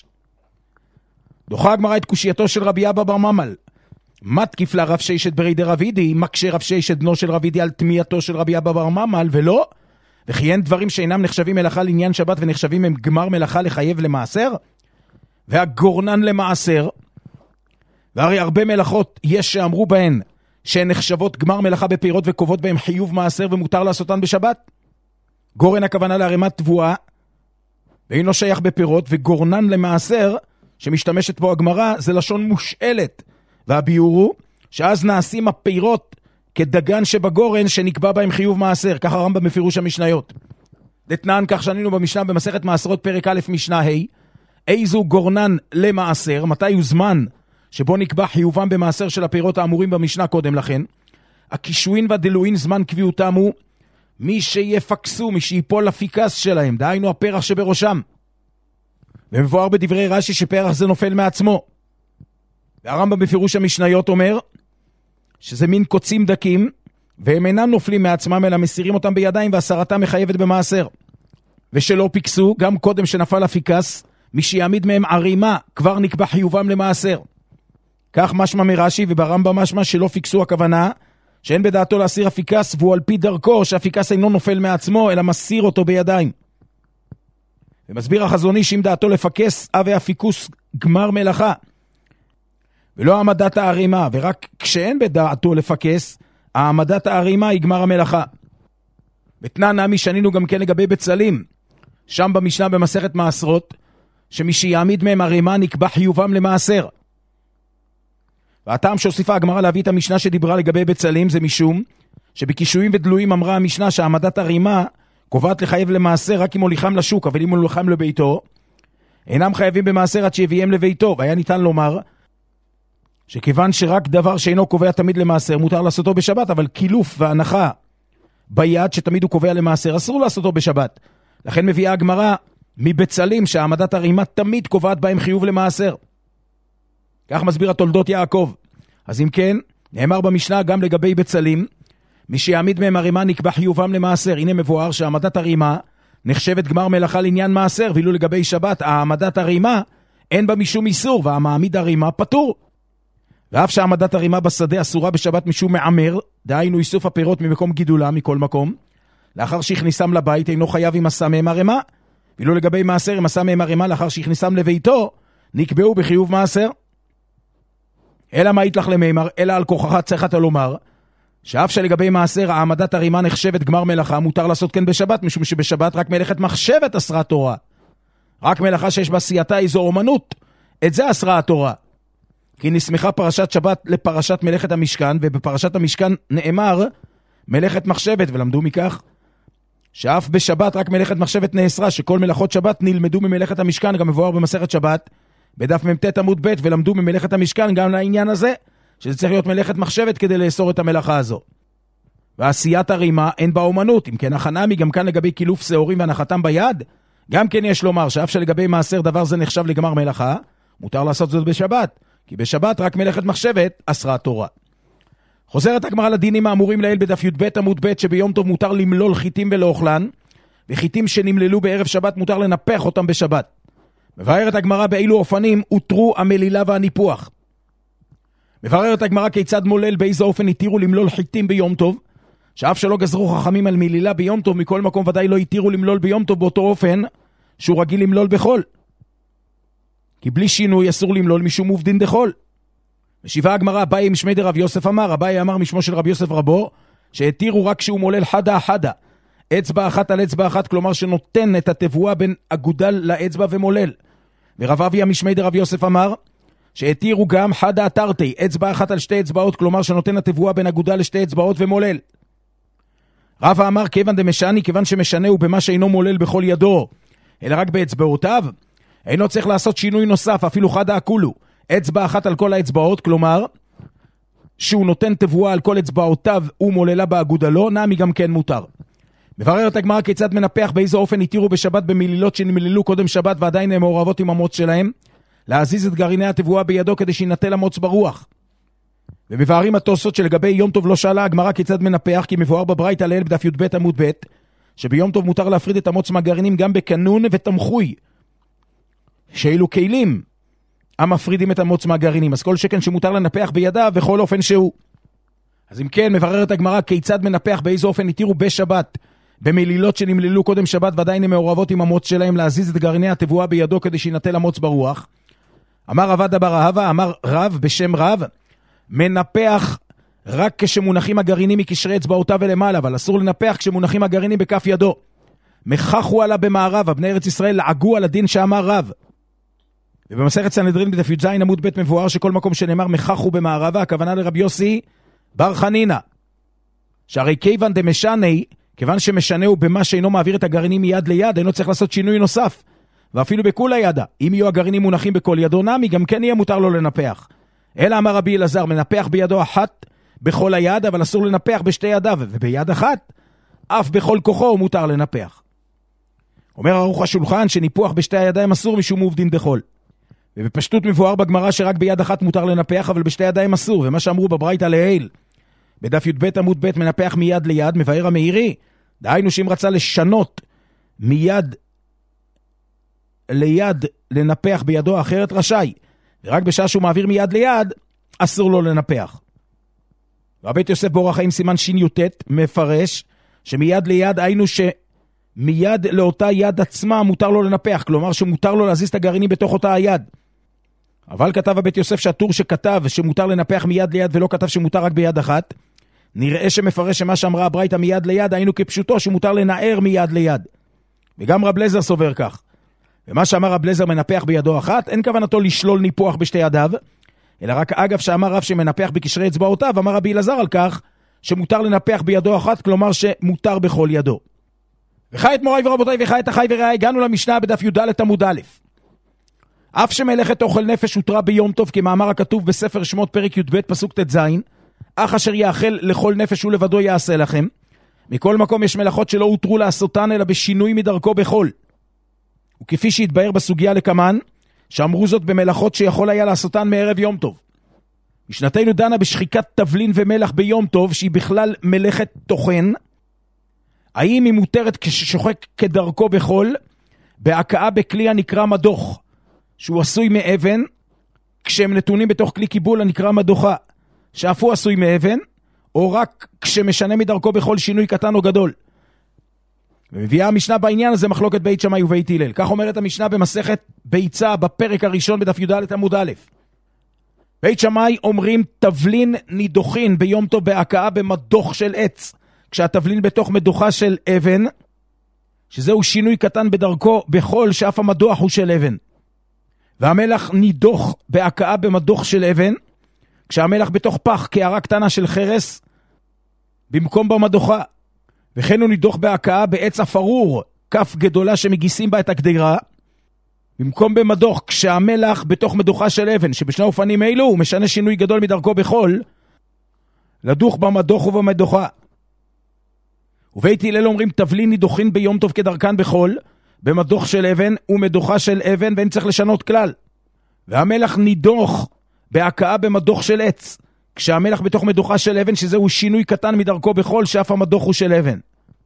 דוחה הגמרא את קושייתו של רבי אבא בר ממל. מתקיף לה רב ששת ברי דרבידי, מקשה רב ששת בנו של רבידי על תמייתו של רבי אבא בר ממל, ולא, וכי אין דברים שאינם נחשבים מלאכה לעניין שבת ונחשבים הם גמר מלאכה לחייב למעשר, והגורנן למעשר, והרי הרבה מלאכות יש שאמרו בהן שהן נחשבות גמר מלאכה בפירות וקובעות בהם חיוב מעשר ומותר לעשותן בשבת. גורן הכוונה להרמת תבואה, ואינו שייך בפירות, וגורנן למעשר, שמשתמשת פה הגמרא, זה לשון מושאלת, והביאור הוא שאז נעשים הפירות כדגן שבגורן שנקבע בהם חיוב מעשר, ככה הרמב"ם בפירוש המשניות. דתנן כך שנינו במשנה במסכת מעשרות פרק א' משנה ה', איזו גורנן למעשר, מתי הוא זמן שבו נקבע חיובם במעשר של הפירות האמורים במשנה קודם לכן. הקישואין והדלוין זמן קביעותם הוא מי שיפקסו, מי שיפול לפיקס שלהם, דהיינו הפרח שבראשם. ומבואר בדברי רש"י שפרח זה נופל מעצמו. והרמב"ם בפירוש המשניות אומר שזה מין קוצים דקים, והם אינם נופלים מעצמם אלא מסירים אותם בידיים והסרתם מחייבת במעשר. ושלא פיקסו, גם קודם שנפל הפיקס, מי שיעמיד מהם ערימה כבר נקבע חיובם למעשר. כך משמע מרש"י, וברמב"ם משמע שלא פיקסו הכוונה שאין בדעתו להסיר הפיקס, והוא על פי דרכו שהפיקס אינו נופל מעצמו אלא מסיר אותו בידיים. ומסביר החזון איש אם דעתו לפקס אבי הפיקוס גמר מלאכה ולא העמדת הערימה, ורק כשאין בדעתו לפקס העמדת הערימה היא גמר המלאכה. בתנן נמי שנינו גם כן לגבי בצלים, שם במשנה במסכת מעשרות, שמי שיעמיד מהם ערימה נקבע חיובם למעשר. והטעם שהוסיפה הגמרא להביא את המשנה שדיברה לגבי בצלים זה משום שבקישויים ודלויים אמרה המשנה שהעמדת ערימה קובעת לחייב למעשר רק אם הוליכם לשוק, אבל אם הוליכם לביתו אינם חייבים במעשר עד שיביאם לביתו. והיה ניתן לומר שכיוון שרק דבר שאינו קובע תמיד למעשר מותר לעשותו בשבת, אבל קילוף והנחה ביד שתמיד הוא קובע למעשר אסור לעשותו בשבת. לכן מביאה הגמרא מבצלים שהעמדת ערימה תמיד קובעת בהם חיוב למעשר. כך מסביר התולדות יעקב. אז אם כן, נאמר במשנה גם לגבי בצלים, מי שיעמיד מהם ערימה נקבע חיובם למעשר. הנה מבואר שהעמדת ערימה נחשבת גמר מלאכה לעניין מעשר, ואילו לגבי שבת העמדת ערימה אין בה משום איסור, והמעמיד הרימה פטור. ואף שהעמדת הרימה בשדה אסורה בשבת משום מעמר, דהיינו איסוף הפירות ממקום גידולה מכל מקום, לאחר שהכניסם לבית אינו חייב עם עשה מהם הרימה, ואילו לגבי מעשר עם עשה מהם הרימה לאחר שהכניסם לביתו, נקבעו בחיוב מעשר. אלא מה יתלך למימר, אלא על כוחך צריך אתה לומר, שאף שלגבי מעשר העמדת הרימה נחשבת גמר מלאכה, מותר לעשות כן בשבת, משום שבשבת רק מלאכת מחשבת אסרה תורה. רק מלאכה שיש בה סייתה איזו אומנות, את זה אסרה התורה. כי נסמכה פרשת שבת לפרשת מלאכת המשכן, ובפרשת המשכן נאמר מלאכת מחשבת, ולמדו מכך שאף בשבת רק מלאכת מחשבת נאסרה, שכל מלאכות שבת נלמדו ממלאכת המשכן, גם מבואר במסכת שבת, בדף מ"ט עמוד ב', ולמדו ממלאכת המשכן גם לעניין הזה, שזה צריך להיות מלאכת מחשבת כדי לאסור את המלאכה הזו. ועשיית הרימה אין בה אומנות, אם כן החנמי גם כאן לגבי קילוף שעורים והנחתם ביד, גם כן יש לומר שאף שלגבי מעשר דבר זה נחשב לגמר מלאכה, מותר לעשות זאת בשבת, כי בשבת רק מלאכת מחשבת אסרה תורה. חוזרת הגמרא לדינים האמורים לעיל בדף י"ב עמוד ב', שביום טוב מותר למלול חיטים ולאוכלן, וחיטים שנמללו בערב שבת מותר לנפח אותם בשבת. מבארת הגמרא באילו אופנים הותרו המלילה והניפוח. מבארת הגמרא כיצד מולל, באיזה אופן התירו למלול חיטים ביום טוב, שאף שלא גזרו חכמים על מלילה ביום טוב, מכל מקום ודאי לא התירו למלול ביום טוב באותו אופן שהוא רגיל למלול בחול. כי בלי שינוי אסור למלול משום מובדין דחול. משיבה הגמרא, אביי משמי דרב יוסף אמר, אביי אמר משמו של רב יוסף רבו, שהתירו רק שהוא מולל חדה חדה, אצבע אחת על אצבע אחת, כלומר שנותן את התבואה בין אגודל לאצבע ומולל. ורב אביה משמי דרב יוסף אמר, שהתירו גם חדה תרתי, אצבע אחת על שתי אצבעות, כלומר שנותן התבואה בין אגודל לשתי אצבעות ומולל. רב אמר, כיוון דמשני, כיוון שמשנה הוא במה שאינו מולל בכל ידו, אלא רק באצבעותיו, אינו צריך לעשות שינוי נוסף, אפילו חדה הכולו, אצבע אחת על כל האצבעות, כלומר, שהוא נותן תבואה על כל אצבעותיו ומוללה באגודלו, נעמי גם כן מותר. מבררת הגמרא כיצד מנפח, באיזה אופן התירו בשבת במלילות שנמללו קודם שבת ועדיין הן מעורבות עם המוץ שלהם, להזיז את גרעיני התבואה בידו כדי שינטל המוץ ברוח. ומבארים התוספות שלגבי יום טוב לא שאלה הגמרא כיצד מנפח, כי מבואר בברייתא לעיל בדף י"ב עמוד ב', שביום טוב מותר להפריד את המוץ מהגרעינים גם בקנון ותמחוי, שאילו כלים המפרידים את המוץ מהגרעינים, אז כל שכן שמותר לנפח בידיו בכל אופן שהוא. אז אם כן, מבררת הגמרא כיצד מנפח, באיזה אופן התירו בשבת במלילות שנמללו קודם שבת ועדיין הן מעורבות עם המוץ שלהם, להזיז את גרעיני התבואה בידו כדי שינטל המוץ ברוח. אמר רבא דבר אהבה, אמר רב בשם רב, מנפח רק כשמונחים הגרעינים מקשרי אצבעותיו ולמעלה, אבל אסור לנפח כשמונחים הגרעינים בכף ידו. מחכו עלה במערב, בני ארץ ישראל לעגו על הדין שאמר רב. ובמסכת סנהדרין בדף י"ז עמוד ב' מבואר שכל מקום שנאמר מחכו במערבה, הכוונה לרבי יוסי בר חנינא, שהרי כיוון דמשני, כיוון שמשנהו במה שאינו מעביר את הגרעינים מיד ליד, אינו צריך לעשות שינוי נוסף, ואפילו בכל הידה, אם יהיו הגרעינים מונחים בכל ידו נמי, גם כן יהיה מותר לו לנפח. אלא אמר רבי אלעזר, מנפח בידו אחת בכל היד, אבל אסור לנפח בשתי ידיו, וביד אחת, אף בכל כוחו מותר לנפח. אומר ערוך השולחן שניפוח בשתי הידיים אסור משום מובדין דחול. ובפשטות מבואר בגמרא שרק ביד אחת מותר לנפח, אבל בשתי ידיים אסור, ומה שאמרו בברייתא לעיל, בדף י"ב עמוד ב' מנפח מיד ליד, מבאר המאירי, דהיינו שאם רצה לשנות מיד ליד לנפח בידו אחרת רשאי, ורק בשעה שהוא מעביר מיד ליד, אסור לו לנפח. רבית יוסף באור החיים סימן שי"ט מפרש שמיד ליד היינו שמיד לאותה יד עצמה מותר לו לנפח, כלומר שמותר לו להזיז את הגרעינים בתוך אותה היד. אבל כתב הבית יוסף שהטור שכתב שמותר לנפח מיד ליד ולא כתב שמותר רק ביד אחת, נראה שמפרש שמה שאמרה הברייתא מיד ליד היינו כפשוטו שמותר לנער מיד ליד. וגם רב לזר סובר כך. ומה שאמר רב לזר מנפח בידו אחת, אין כוונתו לשלול ניפוח בשתי ידיו, אלא רק אגב שאמר רב שמנפח בקשרי אצבעותיו, אמר רבי אלעזר על כך שמותר לנפח בידו אחת, כלומר שמותר בכל ידו. וחי את מוריי ורבותיי וחי את החי ורעי, הגענו למשנה בדף י"ד עמוד א'. אף שמלאכת אוכל נפש הותרה ביום טוב, כמאמר הכתוב בספר שמות פרק י"ב פסוק ט"ז, אך אשר יאכל לכל נפש ולבדו יעשה לכם. מכל מקום יש מלאכות שלא הותרו לעשותן אלא בשינוי מדרכו בחול. וכפי שהתבהר בסוגיה לקמן, שאמרו זאת במלאכות שיכול היה לעשותן מערב יום טוב. משנתנו דנה בשחיקת תבלין ומלח ביום טוב, שהיא בכלל מלאכת תוכן. האם היא מותרת כששוחק כדרכו בחול, בהקעה בכלי הנקרא מדוך, שהוא עשוי מאבן, כשהם נתונים בתוך כלי קיבול הנקרא מדוחה, שאף הוא עשוי מאבן, או רק כשמשנה מדרכו בכל שינוי קטן או גדול. ומביאה המשנה בעניין הזה מחלוקת בית שמאי ובית הלל. כך אומרת המשנה במסכת ביצה בפרק הראשון בדף י"ד עמוד א'. בית שמאי אומרים תבלין נידוחין ביום טוב בהקאה במדוך של עץ, כשהתבלין בתוך מדוחה של אבן, שזהו שינוי קטן בדרכו בכל שאף המדוח הוא של אבן. והמלח נידוך בהקאה במדוך של אבן, כשהמלח בתוך פח כערה קטנה של חרס, במקום במדוחה. וכן הוא נידוך בהקאה בעץ אפרור, כף גדולה שמגיסים בה את הגדירה, במקום במדוך, כשהמלח בתוך מדוחה של אבן, שבשני אופנים אלו הוא משנה שינוי גדול מדרכו בחול, לדוך במדוך ובמדוחה. ובית הלל אומרים תבלין נידוחין ביום טוב כדרכן בחול, במדוך של אבן ומדוחה של אבן, ואין צריך לשנות כלל. והמלח נידוך בהקאה במדוך של עץ, כשהמלח בתוך מדוחה של אבן, שזהו שינוי קטן מדרכו בחול, שאף המדוך הוא של אבן.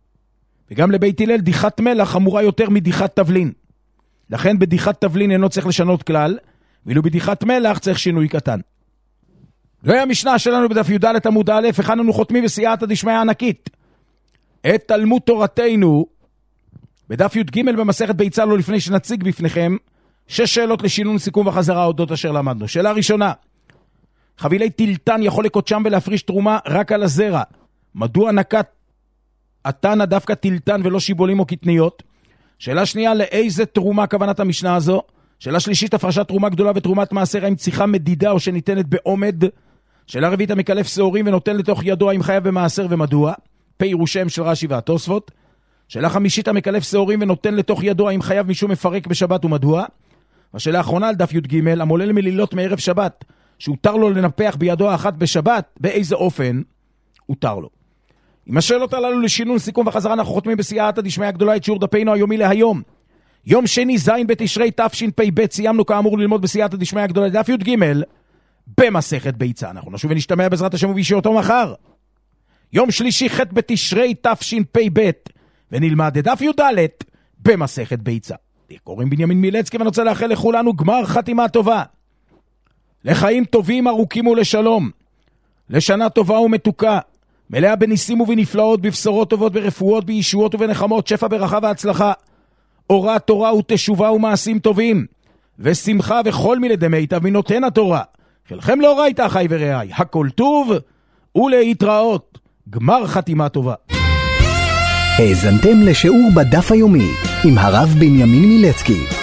וגם לבית הלל דיחת מלח חמורה יותר מדיחת תבלין. לכן בדיחת תבלין אינו צריך לשנות כלל, ואילו בדיחת מלח צריך שינוי קטן. זוהי המשנה שלנו בדף י"ד עמוד א', וכאן אנו חותמים בסייעתא דשמיא ענקית. את תלמוד תורתנו, בדף י"ג במסכת ביצה, לא לפני שנציג בפניכם, 6 שאלות לשינון, סיכום וחזרה אודות אשר למדנו. שאלה ראשונה, חבילי טילטן יכול לקודשם ולהפריש תרומה רק על הזרע. מדוע נקט התנא דווקא טילטן ולא שיבולים או קטניות? שאלה שנייה, לאיזה תרומה כוונת המשנה הזו? שאלה שלישית, הפרשת תרומה גדולה ותרומת מעשר, האם צריכה מדידה או שניתנת בעומד? שאלה רביעית, המקלף שעורים ונותן לתוך ידו, האם חייב במעשר ומדוע? פירושם של רש"י והתוספות. שאלה חמישית, המקלף שעורים ונותן לתוך ידו, האם חייב משום מפרק בשבת ומדוע? והשאלה האחרונה על דף י"ג, המולל מלילות מערב שבת, שהותר לו לנפח בידו האחת בשבת, באיזה אופן הותר לו? עם השאלות הללו לשינון, סיכום וחזרה, אנחנו חותמים בסייעתא דשמיא הגדולה את שיעור דפנו היומי להיום. יום שני ז' בתשרי תשפ"ב, סיימנו כאמור ללמוד בסייעתא דשמיא הגדולה דף י"ג במסכת ביצה. אנחנו נשוב ונשתמע בעזרת השם ובישועתו מחר. יום שלישי ח' בתשרי תשפ"ב, ונלמד את דף י"ד במסכת ביצה. קוראים בנימין מילצקי, ואני רוצה לאחל לכולנו גמר חתימה טובה, לחיים טובים ארוכים ולשלום, לשנה טובה ומתוקה, מלאה בניסים ובנפלאות, בבשורות טובות, ברפואות, בישועות ובנחמות, שפע ברכה והצלחה, אורה תורה ותשובה ומעשים טובים, ושמחה וכל מילדי מיטב מנותן התורה. חלכם לאורייתא אחי ורעי, הכל טוב ולהתראות. גמר חתימה טובה. האזנתם לשיעור בדף היומי עם הרב בנימין מילצקי.